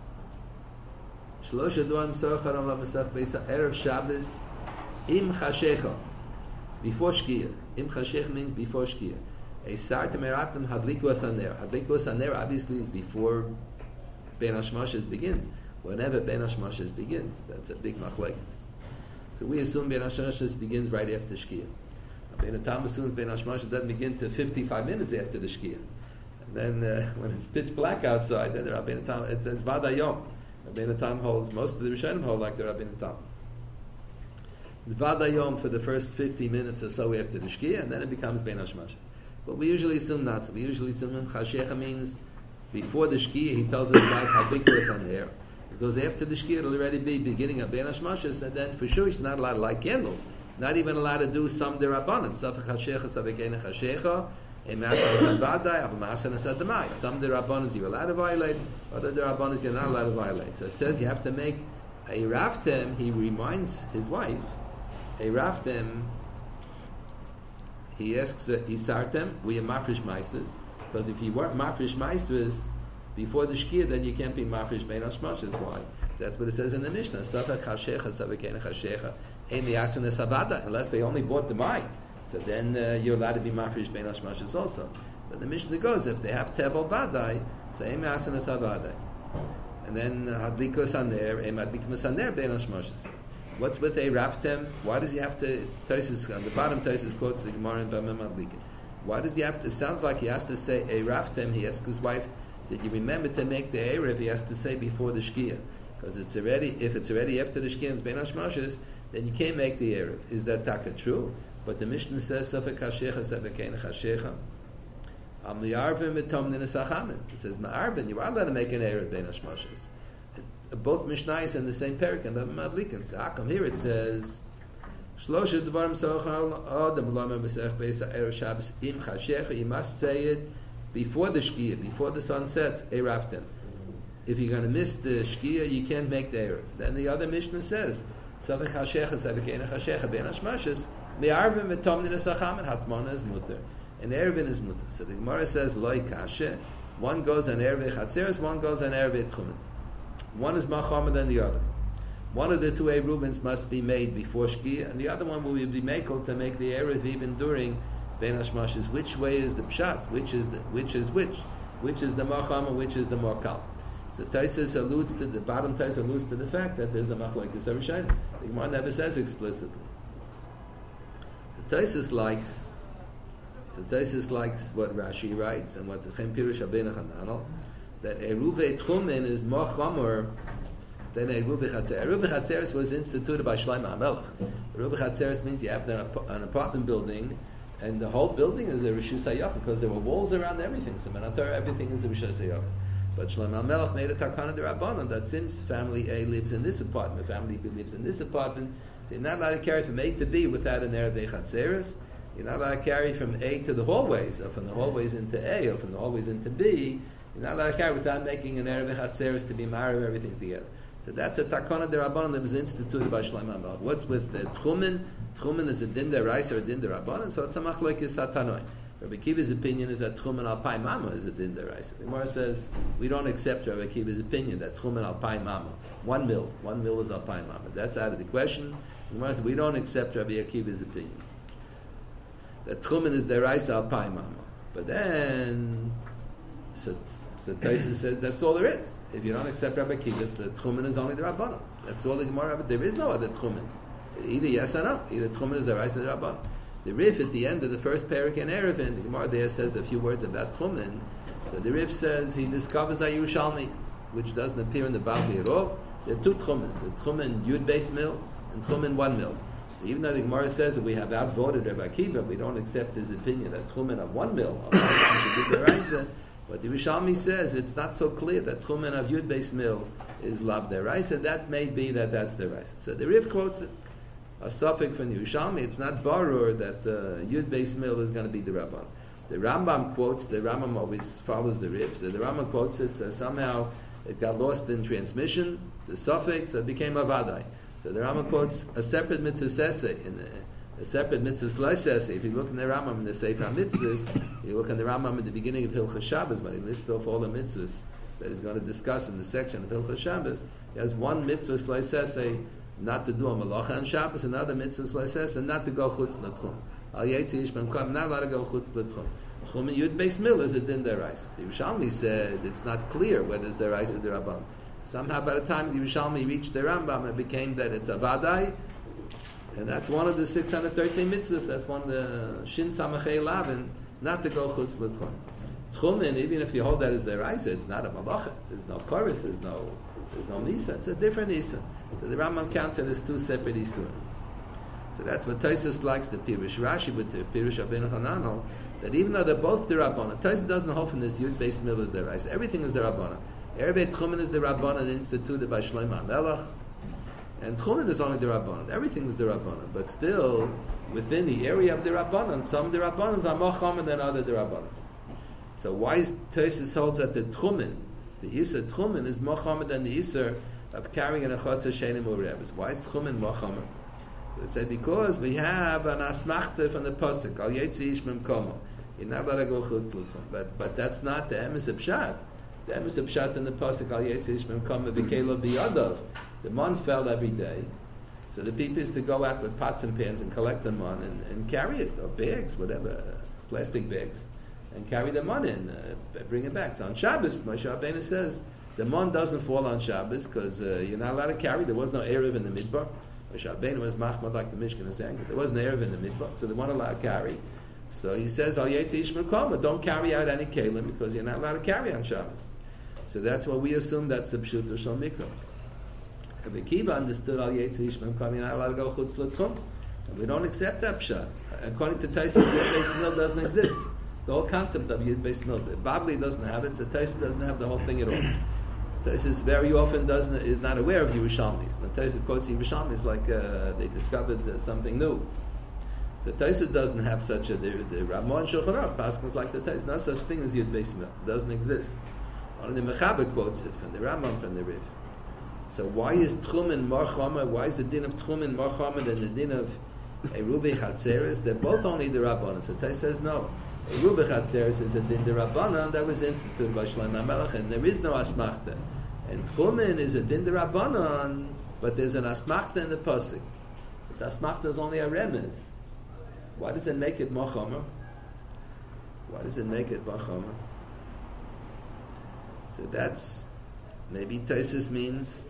Shlosh Adon Sochar Am Lamesach Beisa Erev Shabbos Im Chashecha, before Shkia. Im Chashech means before Shkia. Eisartem eratem hadliku asaner. Hadliku asaner obviously is before Ben Hashmashas begins. Whenever Ben Hashmashas begins, that's a big machlekes. So we assume Ben Hashmashas begins right after Shkia. Ben Tam assumes Ben Hashmashas doesn't begin till 55 minutes after the Shkia. And then when it's pitch black outside, then the Rabbeinu Tam, it's Vadayom. Rabbeinu Tam holds, most of the Rishonim hold like the Rabbeinu Tam. The Vadayom for the first 50 minutes or so after the Shkia, and then it becomes Ben Hashmashas. But we usually assume not so. We usually assume Chashecha means before the Shkia, he tells us about how big it is on the air. Because after the Shkia, it'll already be beginning of Ben Hashmashas, and then for sure he's not allowed to light candles. Not even allowed to do some derabanan. Safek Chashecha, Safek Chashecha, some derabanan you're allowed to violate, other derabanan you're not allowed to violate. So it says you have to make a raftem. He reminds his wife, a raftem. He asks, "Isartem, we are mafresh maises." Because if you weren't mafresh maises before the shkia, then you can't be mafresh bein hashmashas. Why? That's what it says in the Mishnah. Safek chashecha, safek ein chashecha, ein liasun esavada. Unless they only bought the mai, so then you're allowed to be mafresh bein hashmashas also. But the Mishnah goes, if they have tevel vadai, so ein liasun esavada, and then hadlikos aner, ein hadlikos aner bein hashmashas. What's with a raftem? Why does he have to? Tosfos on the bottom, Tosfos quotes the Gemara in Bamem Adlikin. Why does he have to? It sounds like he has to say a raftem. He asks his wife, "Did you remember to make the erev?" He has to say before the shkia, because it's already. If it's already after the shkia and it's ben hashmashas, then you can't make the erev. Is that taka true? But the Mishnah says, "Safek hashecha, safek ein hashecha." Am liarvim etomnin esachamin. It says, "Ma'arvin, you are allowed to make an erev ben hashmashas." Both Mishnayos in the same parak and the Madlikin. So how come here it says Shlosha Dvarim Sochal Adam Lama B'Sech Beisa Erev Shabbos Im Chashecha. You must say it before the Shkia, before the sun sets. Eraftem. If you're going to miss the Shkia, you can't make the Erev. Then the other Mishnah says Savek Chashecha, Savek Ein Chashecha, Ben Hashmashas Me'arvim V'Tomnin Esachamin Hatmana is mutter and Erevin is mutter. So the Gemara says Loi Kashe. One goes on Erev Chatzeres, one goes on Erev Tchumen. One is machamer than the other. One of the two Eruvins must be made before Shkia, and the other one will be makel to make the Erev even during Ben Hashmashas. Which way is the pshat? Which is which? Which is the machamer? Which is the makal? So Tosfos alludes to the bottom. Tosfos alludes to the fact that there's a machlokes Rishonim. The Gemara never says explicitly. So Tosfos likes what Rashi writes and what the Chem Pirush Abena Chananel, that Eruvei Tchumen is more chomer than Eruvei Chatzeres. Eruvei Chatzeres was instituted by Shlomo HaMelech. Eruvei Chatzeres means you have an apartment building, and the whole building is a Rishus HaYachid, because there were walls around everything. So Manatar, everything is a Rishus HaYachid. But Shlomo HaMelech made a Takana D'Rabbanan that since family A lives in this apartment, family B lives in this apartment, so you're not allowed to carry from A to B without an Eruvei Chatzeres. You're not allowed to carry from A to the hallways, or from the hallways into A, or from the hallways into B. You're not allowed to carry without making an Erev Chatzeres to be married everything together. So that's a Takana D'Rabbanan that was instituted by Shlomo HaMelech. What's with Tchumen? Tchumen is a din d'oraisa or a din d'Rabbanan, so it's a machlokes satanoi. Rabbi Akiva's opinion is that Tchumen al pai mama is a din d'oraisa. The Gemara says we don't accept Rabbi Akiva's opinion that Tchumen al pai mama. 1 mil is al pai mama. That's out of the question. The Gemara says we don't accept Rabbi Akiva's opinion that Tchumen is d'oraisa al pai mama. But then so Tosfos says that's all there is. If you don't accept Rabbi Akiva, the Tchumen is only the Rabbanan. That's all the Gemara. But there is no other Tchumen. Either yes or no. Either Tchumen is the Raisa or the Rabbanan. The Rif at the end of the first parak in Erevin, the Gemara there says a few words about Tchumen. So the Rif says he discovers a Yerushalmi, which doesn't appear in the Bavli at all. There are two Tchumens: the Tchumen Yud Beis Mil and Tchumen 1 mil. So even though the Gemara says that we have outvoted Rabbi Akiva, we don't accept his opinion that Tchumen of 1 mil should be the Raisa. But the Rishalmi says it's not so clear that Tchumen of Yud Beis Mil is Lav Deraisa. That may be that's Deraisa. So the Rif quotes it. A suffix from the Rishalmi, it's not Barur that Yud Beis Mil is going to be the Rabban. The Rambam quotes, the Rambam always follows the Rif, so the Rambam quotes it, so somehow it got lost in transmission, the suffix, so it became Avadai. So the Rambam quotes a separate mitzvah sese, a separate mitzvah sese. If you look in the Rambam in the Sefer HaMitzvahs, you look in the Rambam at the beginning of Hilchos Shabbos, when he lists off all the mitzvahs that he's going to discuss in the section of Hilchos Shabbos, he has one mitzvah sese, not to do a malacha on Shabbos, another mitzvah sese, and not to go chutz l'tchum. Al Yetzi Ish Memkom, I'm not allowed to go chutz l'tchum. Tchum in Yud Beis Mil is a din deraisa. The Yerushalmi said it's not clear whether it's deraisa or derabban. Somehow by the time the Yerushalmi reached the Rambam, it became that it's a vadai, and that's one of the 613 mitzvahs. That's one of the Shin Samachei Lavin, not to go chutz l'tchum. Tchumen, even if you hold that as deraisa, it's not a malacha. There's no chorus. There's no nisa. It's a different nisa. So the Rambam counts it as two separate isurim. So that's what Tosfos likes the Pirush Rashi with the Pirush Rabbeinu Hananel, that even though they're both derabbanan, Tosfos doesn't hold from this Yud Beis Mil as deraisa. Everything is derabbanan. Erev Tchumen is derabbanan instituted by Shlomo HaMelech, and Tchumen is only derabbanan. Everything is derabbanan, but still within the area of derabbanan, some derabbanan are more common than other derabbanan. So why is Tosfos holds that the Tchumen, the Isser Tchumen, is more common than the Isser of carrying an Echotzer Shenim or Rebes? Why is Tchumen more common? So they said because we have an asmachta from the pasuk Al Yetzi Ish Memkomo. You're not allowed to go chutz l'tchum, but that's not the emes pshat. The emes pshat in the pasuk Al Yetzi Ish Memkomo v'kelo biyadav. The mon fell every day, so the people used to go out with pots and pans and collect the mon and carry it, or bags, whatever, plastic bags, and carry the mon in, bring it back. So on Shabbos, Moshe Rabbeinu says the mon doesn't fall on Shabbos because you're not allowed to carry. There was no erev in the midbar. Moshe Rabbeinu was machmad like the Mishkan is saying. There wasn't erev in the midbar, so they weren't allowed to carry. So he says, Al Yetzi Ish Memkomo, don't carry out any kelim because you're not allowed to carry on Shabbos. So that's what we assume. That's the pshuto shel mikra. Rabbi Akiva understood Al Yetzi Ish Memkomo, you're not allowed to go chutz l'tchum. And we don't accept that pshat. According to Tosfos, Yud Beis Mil doesn't exist. The whole concept of Yud Beis Mil, Bavli doesn't have it, so Tosfos doesn't have the whole thing at all. Tosfos very often is not aware of Yerushalmis. When Tosfos quotes Yerushalmis like they discovered something new. So Tosfos doesn't have such a the Ramon Shulchan Aruch Paschals like the Tosfos. No such thing as Yud Beis Mil. It doesn't exist. Only the Mechaber quotes it from the Rambam, from the Riv. So why is Tchumen more chomer? Why is the din of Tchumen more chomer than the din of Eruvei Chatzeres? They're both only the Rabbanan. So Tosfos says no. Eruvei Chatzeres is a din the Rabbanan that was instituted by Shlomo HaMelech, and there is no asmachta. And Tchumen is a din the Rabbanan, but there's an asmachta in the pasuk. But the asmachta is only a remez. Why does it make it more chomer? Why does it make it more chomer? So that's maybe Tosfos means.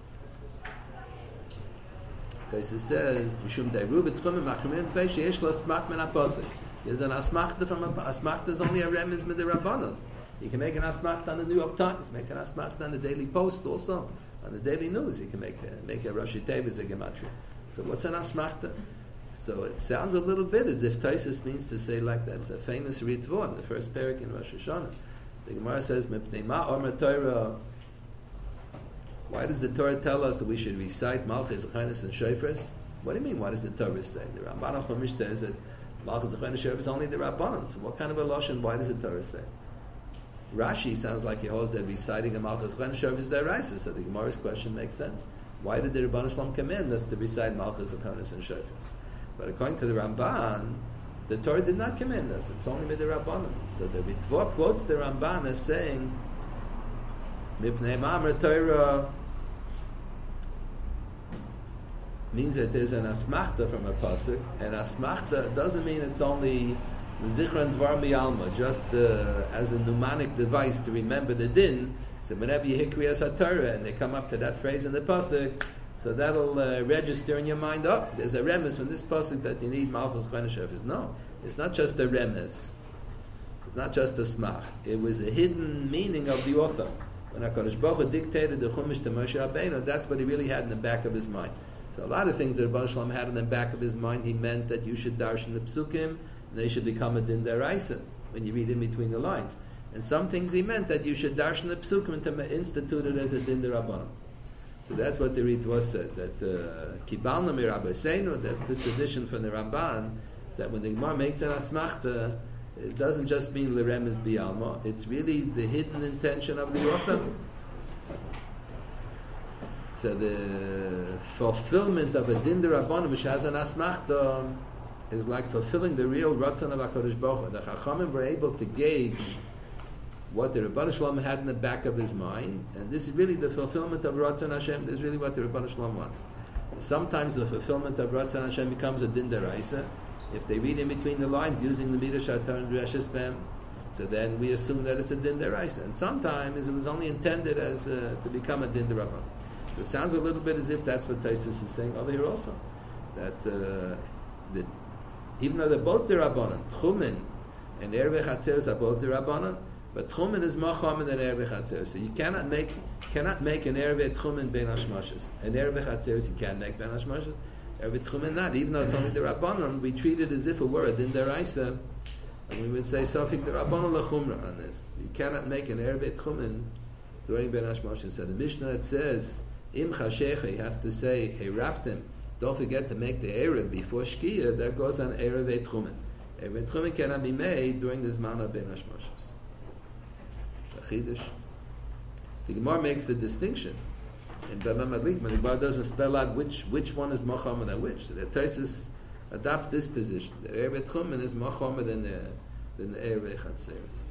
Tosfos says, "Mishum deiru b'tchumen machmir tzvei sheyesh lo asmach min hapasuk." There's an asmachta from asmachta is only a remez midirabanan. You can make an asmachta on the New York Times, make an asmachta on the Daily Post, also on the Daily News. You can make a Rashi Tevis a gematria. So what's an asmachta? So it sounds a little bit as if Tosfos means to say like that. It's a famous ritvo in the first parak in Rosh Hashanah. The Gemara says, "Mepnei ma omer Torah." Why does the Torah tell us that we should recite Malchus, Zechanis, and Shofars? What do you mean? Why does the Torah say? The Ramban HaChumash says that Malchus, Zechanis, and Shofars is only the Rabbanon. So what kind of a lashon? Why does the Torah say? Rashi sounds like he holds that reciting a Malchus, Zechanis, and Shofars is deraisa. So the Gemara's question makes sense. Why did the Rebbeinu Shalom command us to recite Malchus, Zechanis, and Shofars? But according to the Ramban, the Torah did not command us. It's only with the Rabbanon. So the Ritva quotes the Ramban as saying, "Mipnei ma'amar Torah" means that there's an asmachta from a pasuk, and asmachta doesn't mean it's only the zichron dvar miyalma, just as a mnemonic device to remember the din. So whenever you hear Kriyas HaTorah and they come up to that phrase in the pasuk, so that'll register in your mind, oh, there's a remes from this pasuk that you need Malchus Zechanis Shofars. No, it's not just a remes. It's not just a smach. It was a hidden meaning of the author. When HaKadosh Baruch Hu dictated the Chumash to Moshe Rabbeinu, that's what he really had in the back of his mind. So a lot of things that Rebbeinu Shalom had in the back of his mind, he meant that you should darshan the psukim, and they should become a din deraisa when you read in between the lines. And some things he meant that you should darshan the psukim and to institute it as a din derabbanan. So that's what the Ritva said, that Kibalna mi Rabbi Seinu, that's the tradition from the Ramban, that when the Gemara makes an asmachta, it doesn't just mean Lerem is Biyalma, it's really the hidden intention of the author. So the fulfillment of a din derabbanan which has an asmachta is like fulfilling the real Ratzon of HaKadosh Baruch Hu. The Chachamim were able to gauge what the Rebbeinu Shalom had in the back of his mind, and this is really the fulfillment of Ratzon Hashem. This is really what the Rebbeinu Shalom wants. Sometimes the fulfillment of Ratzon Hashem becomes a din deraisa, If they read in between the lines using the Midah Shatar and Dreshes Bem, so then we assume that it's a Din Deraisa. And sometimes it was only intended as to become a Din Derabban. So it sounds a little bit as if that's what Taisus is saying over here also. That even though they're both Derabbanan, Tchumen and Erevei Chatzeres are both Derabbanan, but Tchumen is more common than Erevei Chatzeres. So you cannot make an Erevei Tchumen Ben Hashmashas. An Erevei Chatzeres you can't make Ben Hashmashas. Erevei Tchumen not. Even though it's only Derabbanan, we treat it as if it were a Din Deraisa. And we would say Safik the Rabbanu Lechumra on this. You cannot make an Erevei Tchumen during Ben Hashmashas. So the Mishnah it says, Im Chashecha, he has to say, Hey Raftim, don't forget to make the Erev before Shkia, that goes on Erevei Tchumen. Erevei Tchumen cannot be made during the Zman of Ben Hashmashas. It's a Chidush. The Gemara makes the distinction. In Bama Madlik, the Gemara doesn't spell out which one is Mochamed and which. So the Taisus adopts this position. The Erevei Tchumen is Mochamed than the Erevei Chatzeres.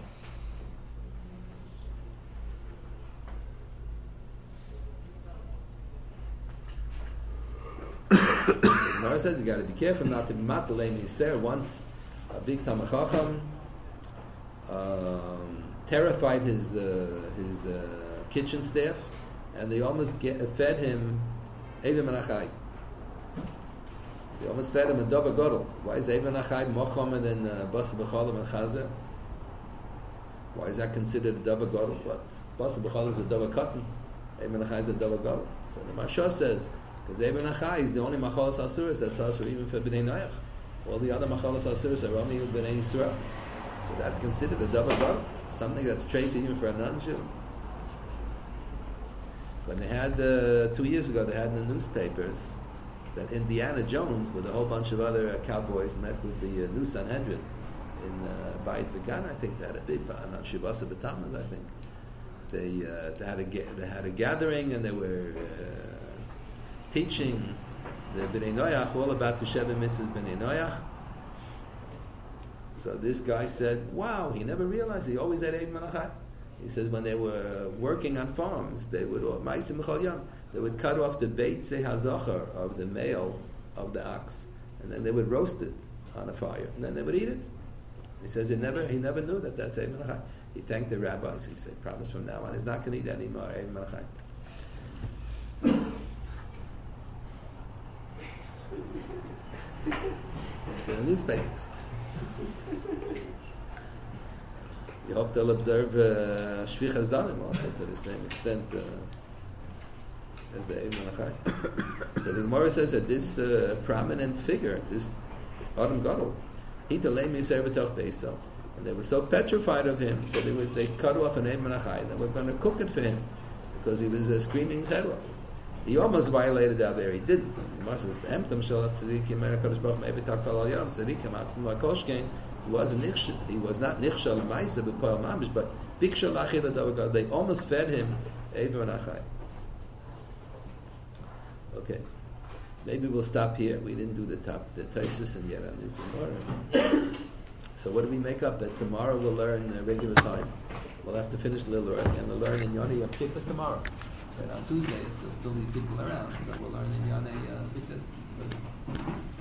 The Gemara says you got to be careful not to be matalei miser. Once a big Talmid Chacham terrified his kitchen staff, and they almost fed him Eved Menachai. They almost fed him a Dava Gadol. Why is Eved Menachai Mochamed and Basar B'Cholim and Chazer? Why is that considered a Dava Gadol? What? Basar B'Cholim is a Dava Cotton. Eved Menachai is a Dava Gadol. So the Marsha says, because Eved Menachai is the only Machalas Asuras that's Asur even for B'nai Noach. All the other Machalas Asuras are only B'nai Yisrael. So that's considered a Dava Gadol. Something that's straight even for a non-Jew. When they had 2 years ago, they had in the newspapers that Indiana Jones, with a whole bunch of other cowboys, met with the new Sanhedrin in Beit Vegan. I think they had a big, not Shivasa B'Tammuz, I think. They had a gathering, and they were teaching the B'nai Noach all about the Sheva Mitzvahs B'nai Noach. So this guy said, wow, he never realized, he always had Eved Menachai. He says when they were working on farms, they would cut off the beitzei hazachar of the male of the ox, and then they would roast it on a fire, and then they would eat it. He says he never knew that that's Eved Menachai. He thanked the rabbis. He said, promise from now on, he's not going to eat any more Eved Menachai. It's in the newspapers. You hope they'll observe Shvichas Damim also to the same extent as the Eved Menachai. So the Gemara says that this prominent figure, this Adam Gadol, he talei miser b'toch beiso, and they were so petrified of him, so they cut off an Eved Menachai, and they were going to cook it for him because he was screaming his head off. He almost violated out there. He didn't. The Gemara says, "Be'emtam shalat tzadikim mer hakadosh baruch hu me'evet takval al yom tzadikim atzmim lakoshkein." He was not nichshal ma'isa b'poel mamish, but bikshal lachil adavagad. They almost fed him Eved Menachai. Okay, maybe we'll stop here. We didn't do the Taisus and yet on this Gemara. So what do we make up? That tomorrow we'll learn regular time. We'll have to finish a little early, and we'll learn in Yoni Yom Kippur tomorrow. And on Tuesday, there'll still be people around, so we'll learn in Yoni Sukkot.